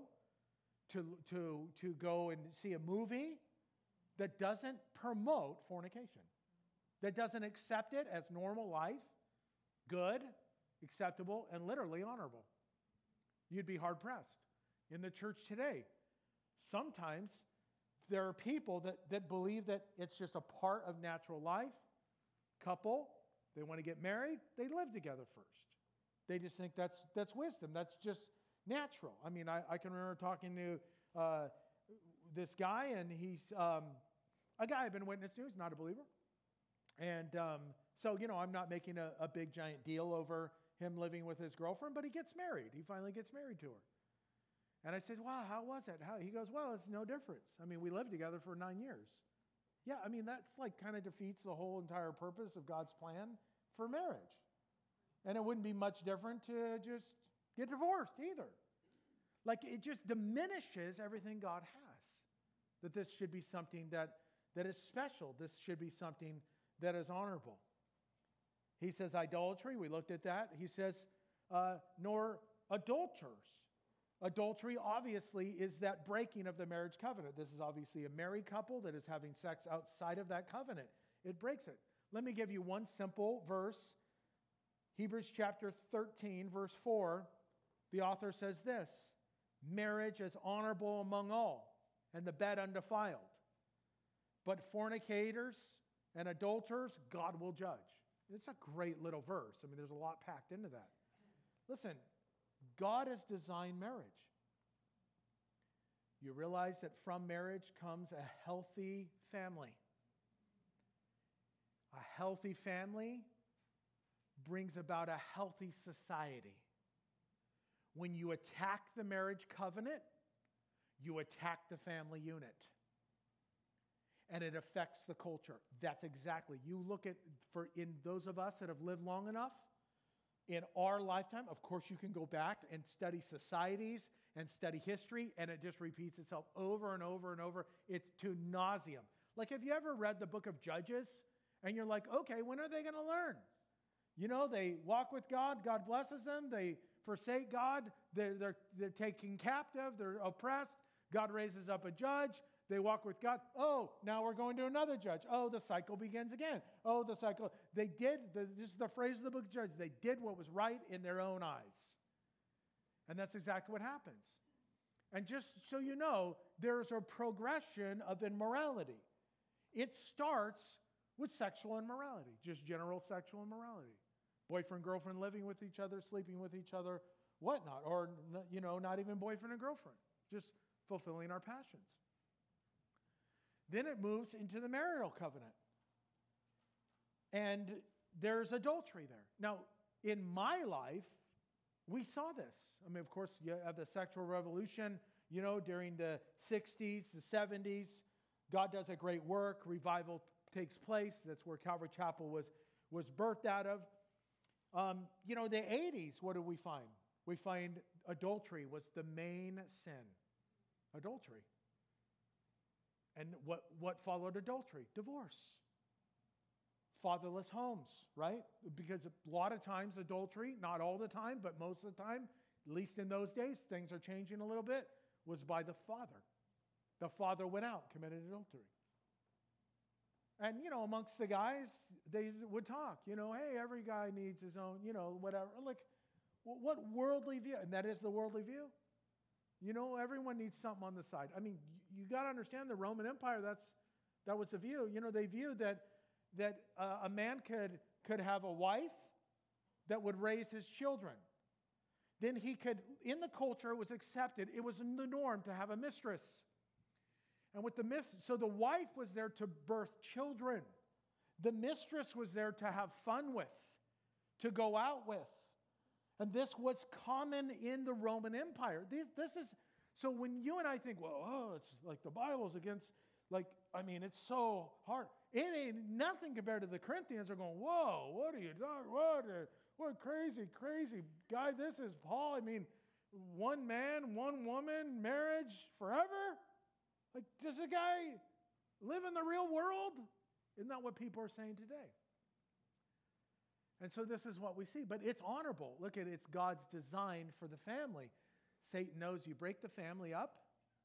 to go and see a movie that doesn't promote fornication, that doesn't accept it as normal life, good, acceptable, and literally honorable. You'd be hard-pressed. In the church today, sometimes there are people that believe that it's just a part of natural life. Couple, they want to get married, they live together first. They just think that's wisdom. That's just natural. I mean, I can remember talking to this guy, and he's a guy I've been witness to. He's not a believer. And so, I'm not making a big, giant deal over him living with his girlfriend, but he gets married. He finally gets married to her. And I said, wow, how was it? He goes, well, it's no difference. I mean, we lived together for 9 years. Yeah, I mean, that's kind of defeats the whole entire purpose of God's plan for marriage. And it wouldn't be much different to just get divorced either. It just diminishes everything God has. That this should be something that is special. This should be something that is honorable. He says idolatry. We looked at that. He says, nor adulterers. Adultery, obviously, is that breaking of the marriage covenant. This is obviously a married couple that is having sex outside of that covenant. It breaks it. Let me give you one simple verse. Hebrews chapter 13, verse 4. The author says this: marriage is honorable among all, and the bed undefiled. But fornicators and adulterers, God will judge. It's a great little verse. I mean, there's a lot packed into that. Listen, God has designed marriage. You realize that from marriage comes a healthy family. A healthy family brings about a healthy society. When you attack the marriage covenant, you attack the family unit. And it affects the culture. That's exactly. You look at, in those of us that have lived long enough, in our lifetime, of course, you can go back and study societies and study history, and it just repeats itself over and over and over. It's to nauseam. Have you ever read the book of Judges? And you're like, okay, when are they going to learn? They walk with God. God blesses them. They forsake God. They're taken captive. They're oppressed. God raises up a judge. They walk with God. Oh, now we're going to another judge. Oh, the cycle begins again. Oh, the cycle. This is the phrase of the book of Judges. They did what was right in their own eyes. And that's exactly what happens. And just so you know, there's a progression of immorality. It starts with sexual immorality, just general sexual immorality. Boyfriend, girlfriend living with each other, sleeping with each other, whatnot. Or, not even boyfriend and girlfriend, just fulfilling our passions. Then it moves into the marital covenant. And there's adultery there. Now, in my life, we saw this. I mean, of course, you have the sexual revolution, during the 60s, the 70s. God does a great work. Revival takes place. That's where Calvary Chapel was birthed out of. The 80s, what do we find? We find adultery was the main sin. Adultery. And what followed adultery? Divorce. Fatherless homes, right? Because a lot of times adultery, not all the time, but most of the time, at least in those days, things are changing a little bit, was by the father. The father went out, committed adultery. And, amongst the guys, they would talk, hey, every guy needs his own, whatever. Like, what worldly view? And that is the worldly view. Everyone needs something on the side. I mean, you got to understand the Roman Empire, that was the view. They viewed that a man could have a wife that would raise his children. Then he could, in the culture, it was accepted. It was the norm to have a mistress. And with so the wife was there to birth children. The mistress was there to have fun with, to go out with. And this was common in the Roman Empire. This is, so when you and I think, it's like the Bible's against, it's so hard. It ain't nothing compared to the Corinthians are going, whoa, what are you doing? What crazy guy this is, Paul. I mean, one man, one woman, marriage forever? Like, does a guy live in the real world? Isn't that what people are saying today? And so this is what we see. But it's honorable. Look at it. It's God's design for the family. Satan knows you break the family up,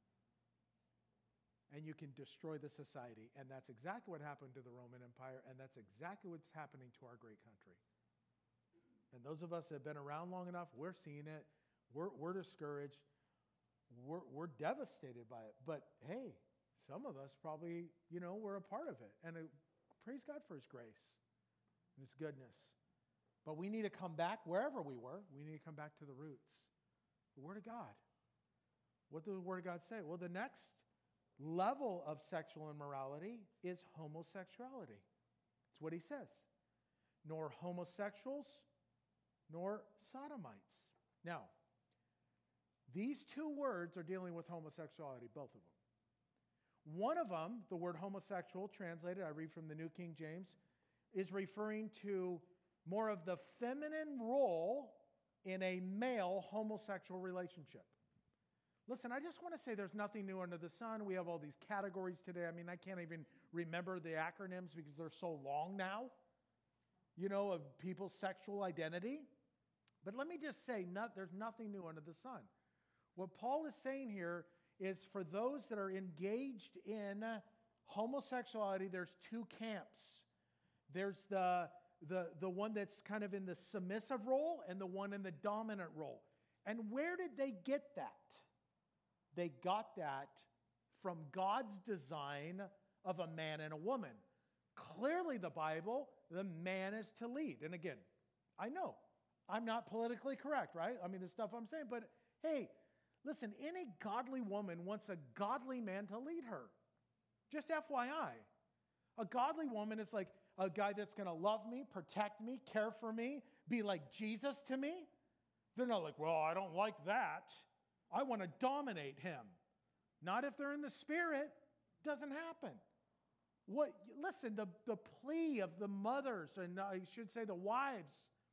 and you can destroy the society. And that's exactly what happened to the Roman Empire, and that's exactly what's happening to our great country. And those of us that have been around long enough, we're seeing it. We're discouraged. We're devastated by it. But hey, some of us probably, we're a part of it. And praise God for his grace and his goodness. But we need to come back wherever we were. We need to come back to the roots. The Word of God. What does the Word of God say? Well, the next level of sexual immorality is homosexuality. It's what he says. Nor homosexuals, nor sodomites. Now, these two words are dealing with homosexuality, both of them. One of them, the word homosexual, translated, I read from the New King James, is referring to more of the feminine role in a male homosexual relationship. Listen, I just want to say there's nothing new under the sun. We have all these categories today. I mean, I can't even remember the acronyms because they're so long now, of people's sexual identity. But let me just say, there's nothing new under the sun. What Paul is saying here is for those that are engaged in homosexuality, there's two camps. There's the one that's kind of in the submissive role and the one in the dominant role. And where did they get that? They got that from God's design of a man and a woman. Clearly, the Bible, the man is to lead. And again, I know I'm not politically correct, right? I mean, the stuff I'm saying, but hey, listen, any godly woman wants a godly man to lead her. Just FYI. A godly woman is like a guy that's going to love me, protect me, care for me, be like Jesus to me. They're not like, well, I don't like that. I want to dominate him. Not if they're in the Spirit. Doesn't happen. Listen, the plea of the mothers, and I should say the wives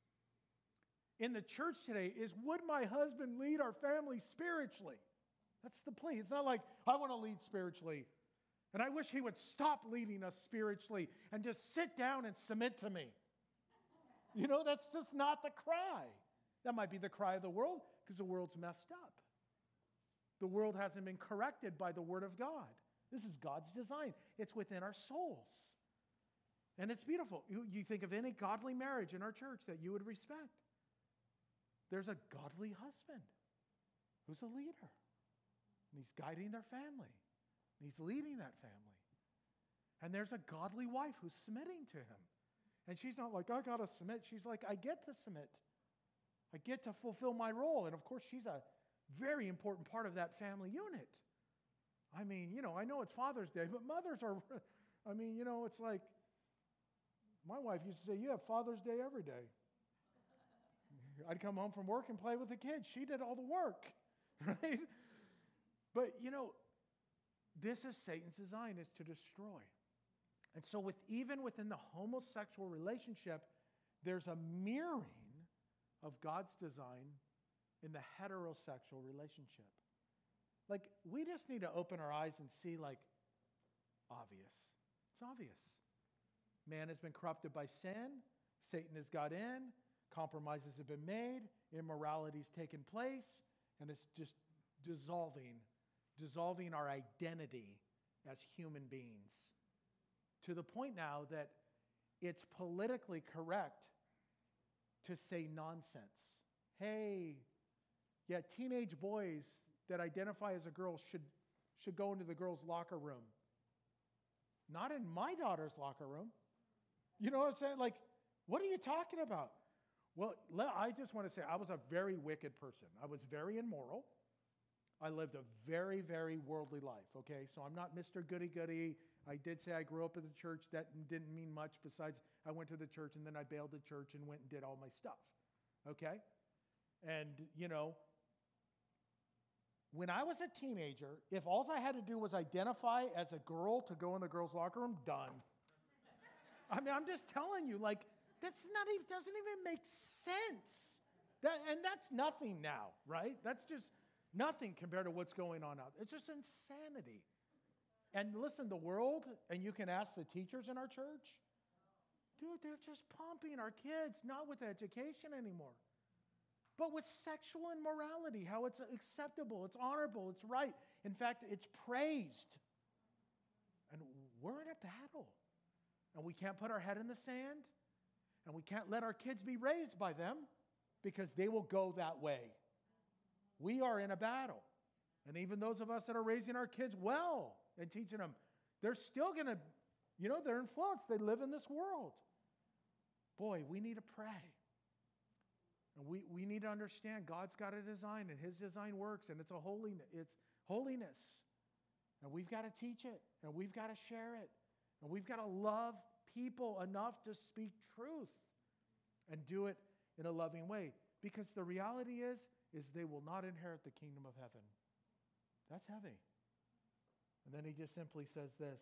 in the church today is, would my husband lead our family spiritually? That's the plea. It's not like, I want to lead spiritually, and I wish he would stop leading us spiritually and just sit down and submit to me. That's just not the cry. That might be the cry of the world because the world's messed up. The world hasn't been corrected by the Word of God. This is God's design. It's within our souls. And it's beautiful. You think of any godly marriage in our church that you would respect. There's a godly husband who's a leader. And he's guiding their family. And he's leading that family. And there's a godly wife who's submitting to him. And she's not like, I got to submit. She's like, I get to submit. I get to fulfill my role. And of course, she's a very important part of that family unit. I mean, I know it's Father's Day, but mothers are, it's like, my wife used to say, you have Father's Day every day. I'd come home from work and play with the kids. She did all the work, right? But, this is Satan's design, is to destroy. And so even within the homosexual relationship, there's a mirroring of God's design in the heterosexual relationship. Like, we just need to open our eyes and see, obvious. It's obvious. Man has been corrupted by sin. Satan has got in. Compromises have been made. Immorality's taken place. And it's just dissolving our identity as human beings. To the point now that it's politically correct to say nonsense. Hey, yeah, teenage boys that identify as a girl should go into the girls' locker room. Not in my daughter's locker room. You know what I'm saying? Like, what are you talking about? Well, I just want to say I was a very wicked person. I was very immoral. I lived a very, very worldly life, okay? So I'm not Mr. Goody-Goody. I did say I grew up in the church. That didn't mean much besides I went to the church and then I bailed the church and went and did all my stuff, okay? And, when I was a teenager, if all I had to do was identify as a girl to go in the girls' locker room, done. I mean, I'm just telling you, doesn't even make sense. And that's nothing now, right? That's just nothing compared to what's going on out there. It's just insanity. And listen, the world, and you can ask the teachers in our church, dude, they're just pumping our kids, not with education anymore, but with sexual immorality, how it's acceptable, it's honorable, it's right. In fact, it's praised. And we're in a battle. And we can't put our head in the sand. And we can't let our kids be raised by them because they will go that way. We are in a battle. And even those of us that are raising our kids well and teaching them, they're still going to, they're influenced. They live in this world. Boy, we need to pray. And we need to understand God's got a design, and his design works, and it's holiness. And we've got to teach it, and we've got to share it, and we've got to love people enough to speak truth and do it in a loving way. Because the reality is they will not inherit the kingdom of heaven. That's heavy. And then he just simply says this: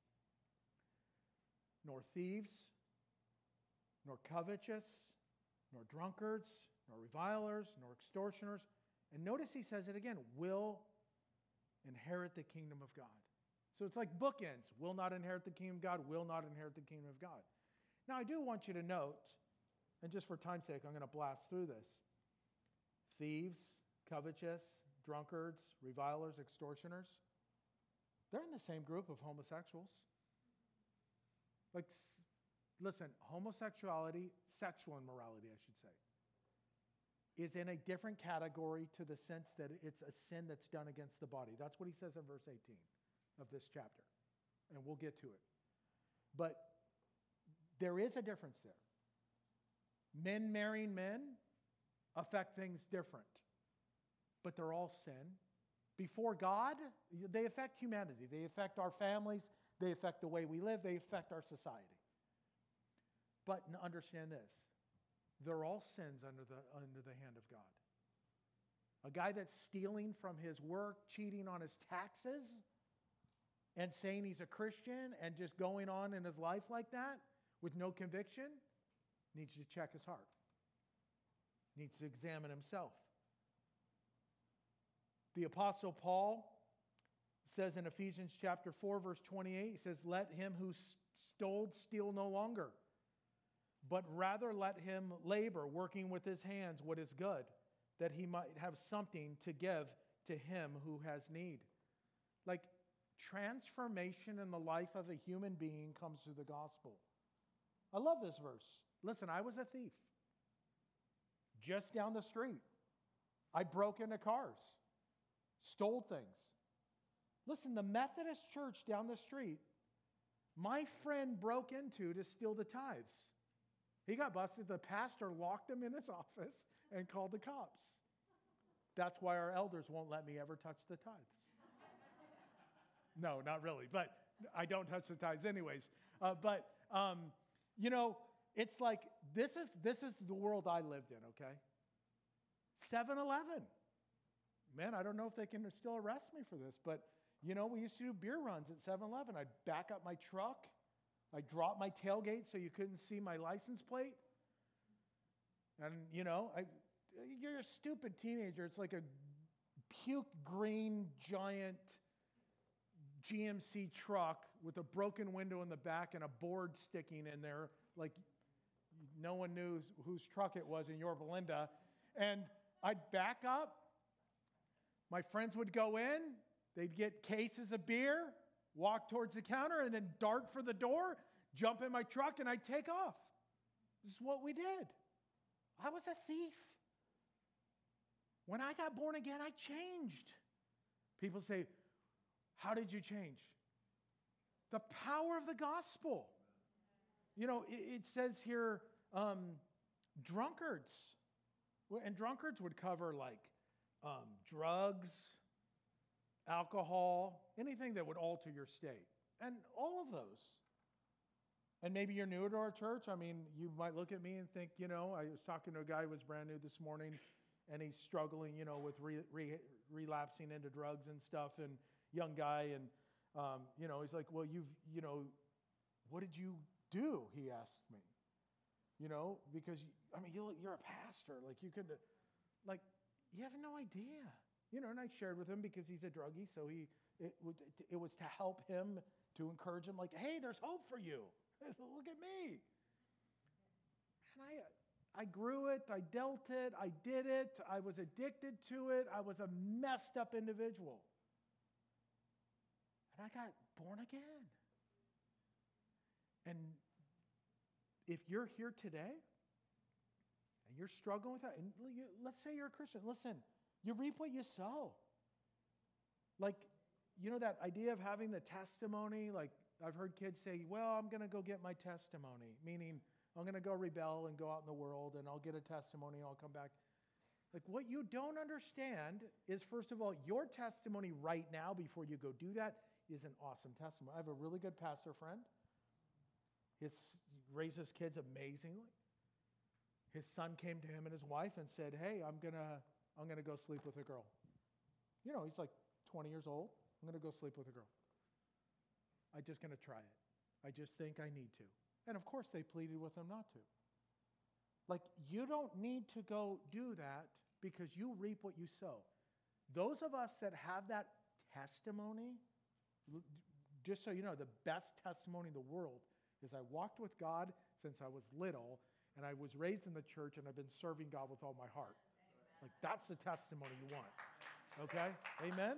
nor thieves, nor covetous, nor drunkards, nor revilers, nor extortioners. And notice he says it again, will inherit the kingdom of God. So it's like bookends. Will not inherit the kingdom of God, will not inherit the kingdom of God. Now I do want you to note, and just for time's sake, I'm going to blast through this. Thieves, covetous, drunkards, revilers, extortioners, they're in the same group of homosexuals. Listen, homosexuality, sexual immorality, I should say, is in a different category to the sense that it's a sin that's done against the body. That's what he says in verse 18 of this chapter, and we'll get to it. But there is a difference there. Men marrying men affect things different, but they're all sin. Before God, they affect humanity. They affect our families. They affect the way we live. They affect our society. But understand this, they're all sins under the hand of God. A guy that's stealing from his work, cheating on his taxes, and saying he's a Christian and just going on in his life like that with no conviction needs to check his heart. Needs to examine himself. The Apostle Paul says in Ephesians chapter 4, verse 28, he says, let him who stole steal no longer, but rather let him labor, working with his hands what is good, that he might have something to give to him who has need. Like, transformation in the life of a human being comes through the gospel. I love this verse. Listen, I was a thief. Just down the street. I broke into cars. Stole things. Listen, the Methodist church down the street my friend broke into to steal the tithes. He got busted. The pastor locked him in his office and called the cops. That's why our elders won't let me ever touch the tithes. No, not really, but I don't touch the tithes anyways. It's like, this is the world I lived in, okay? 7-Eleven. Man, I don't know if they can still arrest me for this, but, we used to do beer runs at 7-Eleven. I'd back up my truck. I'd drop my tailgate so you couldn't see my license plate. And, you're a stupid teenager. It's like a puke green giant GMC truck with a broken window in the back and a board sticking in there. Like no one knew whose truck it was in Yorba Linda. And I'd back up. My friends would go in. They'd get cases of beer, walk towards the counter, and then dart for the door, jump in my truck, and I'd take off. This is what we did. I was a thief. When I got born again, I changed. People say, how did you change? The power of the gospel. It says here, drunkards. And drunkards would cover like drugs, alcohol, anything that would alter your state. And all of those. And maybe you're new to our church. I mean, you might look at me and think, I was talking to a guy who was brand new this morning, and he's struggling, with relapsing into drugs and stuff, and young guy, and, he's like, well, what did you do? He asked me, because, you're a pastor, like you could, like, you have no idea, and I shared with him because he's a druggie, so it was to help him, to encourage him, like, hey, there's hope for you. Look at me. And I grew it, I dealt it, I did it, I was addicted to it, I was a messed up individual. And I got born again. And if you're here today and you're struggling with that, and let's say you're a Christian, listen, you reap what you sow. Like, that idea of having the testimony, like I've heard kids say, well, I'm going to go get my testimony, meaning I'm going to go rebel and go out in the world and I'll get a testimony and I'll come back. Like what you don't understand is, first of all, your testimony right now before you go do that is an awesome testimony. I have a really good pastor friend. He raises kids amazingly. His son came to him and his wife and said, hey, I'm gonna go sleep with a girl. He's like 20 years old. I'm going to go sleep with a girl. I'm just going to try it. I just think I need to. And of course, they pleaded with him not to. Like, you don't need to go do that because you reap what you sow. Those of us that have that testimony, just so you know, the best testimony in the world is I walked with God since I was little, and I was raised in the church, and I've been serving God with all my heart. Like, that's the testimony you want. Okay? Amen?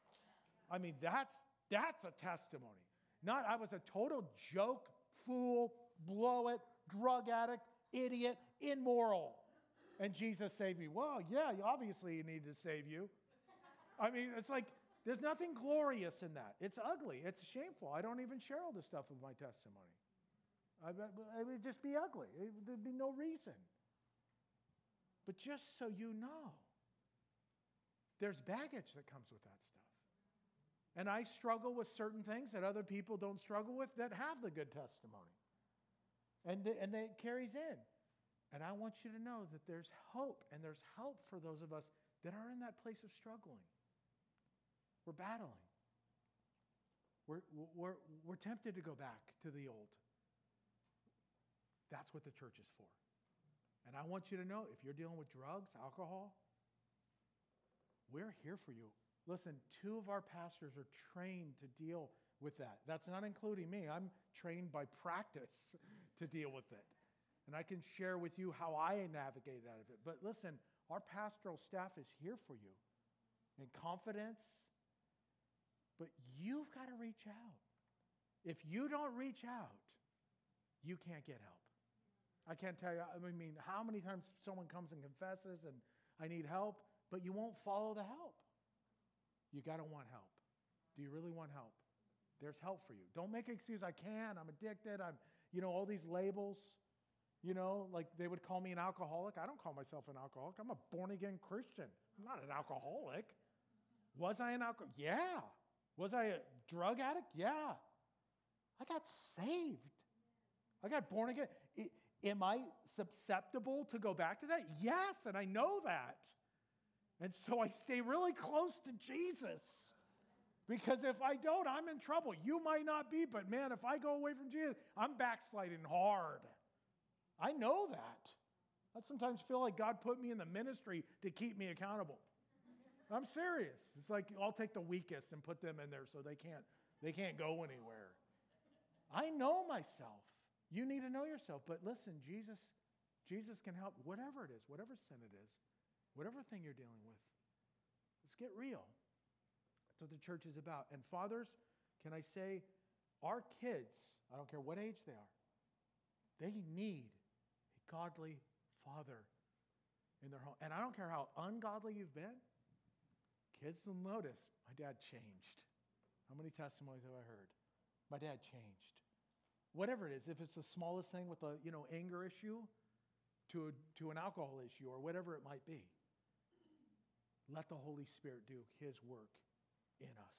That's a testimony. Not I was a total joke, fool, blow it, drug addict, idiot, immoral. And Jesus saved me. Well, yeah, obviously he needed to save you. It's like there's nothing glorious in that. It's ugly. It's shameful. I don't even share all this stuff with my testimony. It would just be ugly. There'd be no reason. But just so you know, there's baggage that comes with that stuff. And I struggle with certain things that other people don't struggle with that have the good testimony. And it carries in. And I want you to know that there's hope, and there's help for those of us that are in that place of struggling. We're battling. We're tempted to go back to the old. That's what the church is for. And I want you to know, if you're dealing with drugs, alcohol, we're here for you. Listen, 2 of our pastors are trained to deal with that. That's not including me. I'm trained by practice to deal with it. And I can share with you how I navigated out of it. But listen, our pastoral staff is here for you in confidence. But you've got to reach out. If you don't reach out, you can't get help. I can't tell you, how many times someone comes and confesses and I need help, but you won't follow the help. You got to want help. Do you really want help? There's help for you. Don't make an excuse, I can't, I'm addicted, all these labels. Like they would call me an alcoholic. I don't call myself an alcoholic. I'm a born-again Christian. I'm not an alcoholic. Was I an alcoholic? Yeah. Was I a drug addict? Yeah. I got saved. I got born again. Am I susceptible to go back to that? Yes, and I know that. And so I stay really close to Jesus. Because if I don't, I'm in trouble. You might not be, but man, if I go away from Jesus, I'm backsliding hard. I know that. I sometimes feel like God put me in the ministry to keep me accountable. I'm serious. It's like I'll take the weakest and put them in there so they can't go anywhere. I know myself. You need to know yourself. But listen, Jesus can help whatever it is, whatever sin it is, whatever thing you're dealing with. Let's get real. That's what the church is about. And fathers, can I say, our kids, I don't care what age they are, they need a godly father in their home. And I don't care how ungodly you've been, kids will notice, my dad changed. How many testimonies have I heard? My dad changed. Whatever it is, if it's the smallest thing with a anger issue to an alcohol issue or whatever it might be, let the Holy Spirit do his work in us.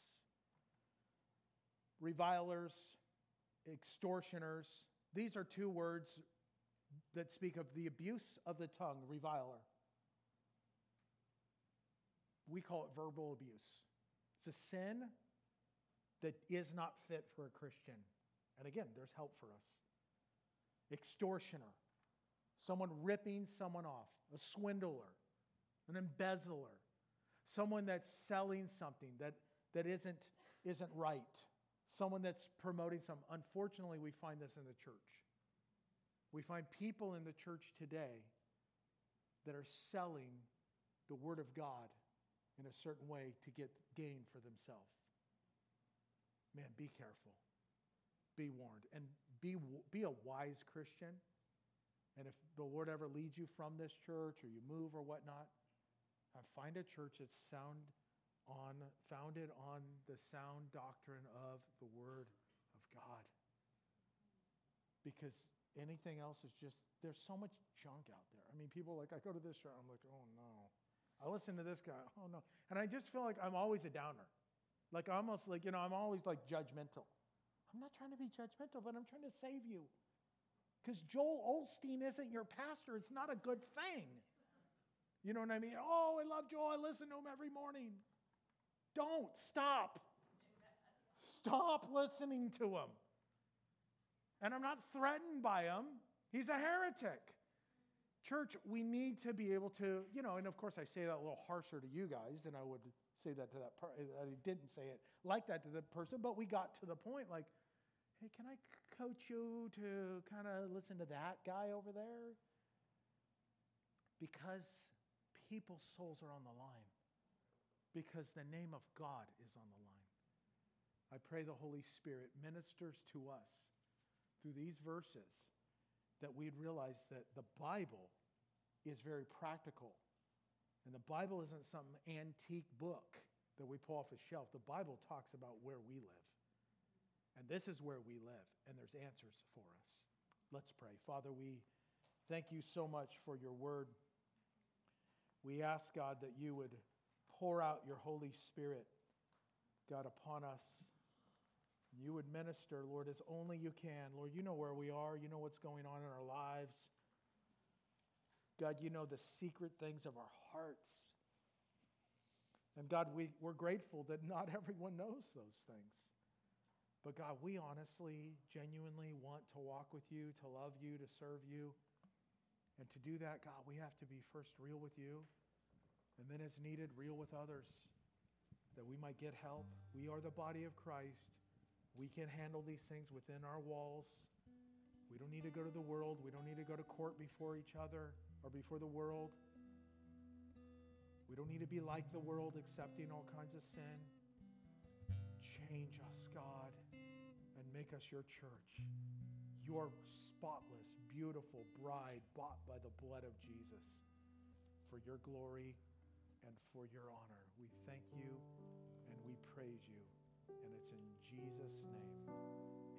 Revilers, extortioners, these are two words that speak of the abuse of the tongue, reviler. We call it verbal abuse. It's a sin that is not fit for a Christian. And again, there's help for us. Extortioner, someone ripping someone off, a swindler, an embezzler, someone that's selling something that isn't right, someone that's promoting something. Unfortunately, we find this in the church. We find people in the church today that are selling the Word of God in a certain way to get gain for themselves. Man, be careful. Be warned. And be a wise Christian. And if the Lord ever leads you from this church or you move or whatnot, find a church that's founded on the sound doctrine of the Word of God. Because anything else is just, there's so much junk out there. I mean, people are like, I go to this church, I'm like, oh no. I listen to this guy, oh no. And I just feel like I'm always a downer. Like almost like, I'm always like judgmental. I'm not trying to be judgmental, but I'm trying to save you. Because Joel Osteen isn't your pastor. It's not a good thing. You know what I mean? Oh, I love Joel. I listen to him every morning. Don't. Stop. Stop listening to him. And I'm not threatened by him. He's a heretic. Church, we need to be able to, and of course I say that a little harsher to you guys than I would say that to that person. I didn't say it like that to the person, but we got to the point like, hey, can I coach you to kind of listen to that guy over there? Because people's souls are on the line. Because the name of God is on the line. I pray the Holy Spirit ministers to us through these verses that we'd realize that the Bible is very practical. And the Bible isn't some antique book that we pull off a shelf. The Bible talks about where we live. And this is where we live, and there's answers for us. Let's pray. Father, we thank you so much for your word. We ask, God, that you would pour out your Holy Spirit, God, upon us. You would minister, Lord, as only you can. Lord, you know where we are. You know what's going on in our lives. God, you know the secret things of our hearts. And God, we're grateful that not everyone knows those things. But God, we honestly, genuinely want to walk with you, to love you, to serve you. And to do that, God, we have to be first real with you. And then as needed, real with others. That we might get help. We are the body of Christ. We can handle these things within our walls. We don't need to go to the world. We don't need to go to court before each other or before the world. We don't need to be like the world, accepting all kinds of sin. Change us, God, and make us your church. Your spotless, beautiful bride bought by the blood of Jesus for your glory and for your honor. We thank you and we praise you. And it's in Jesus' name.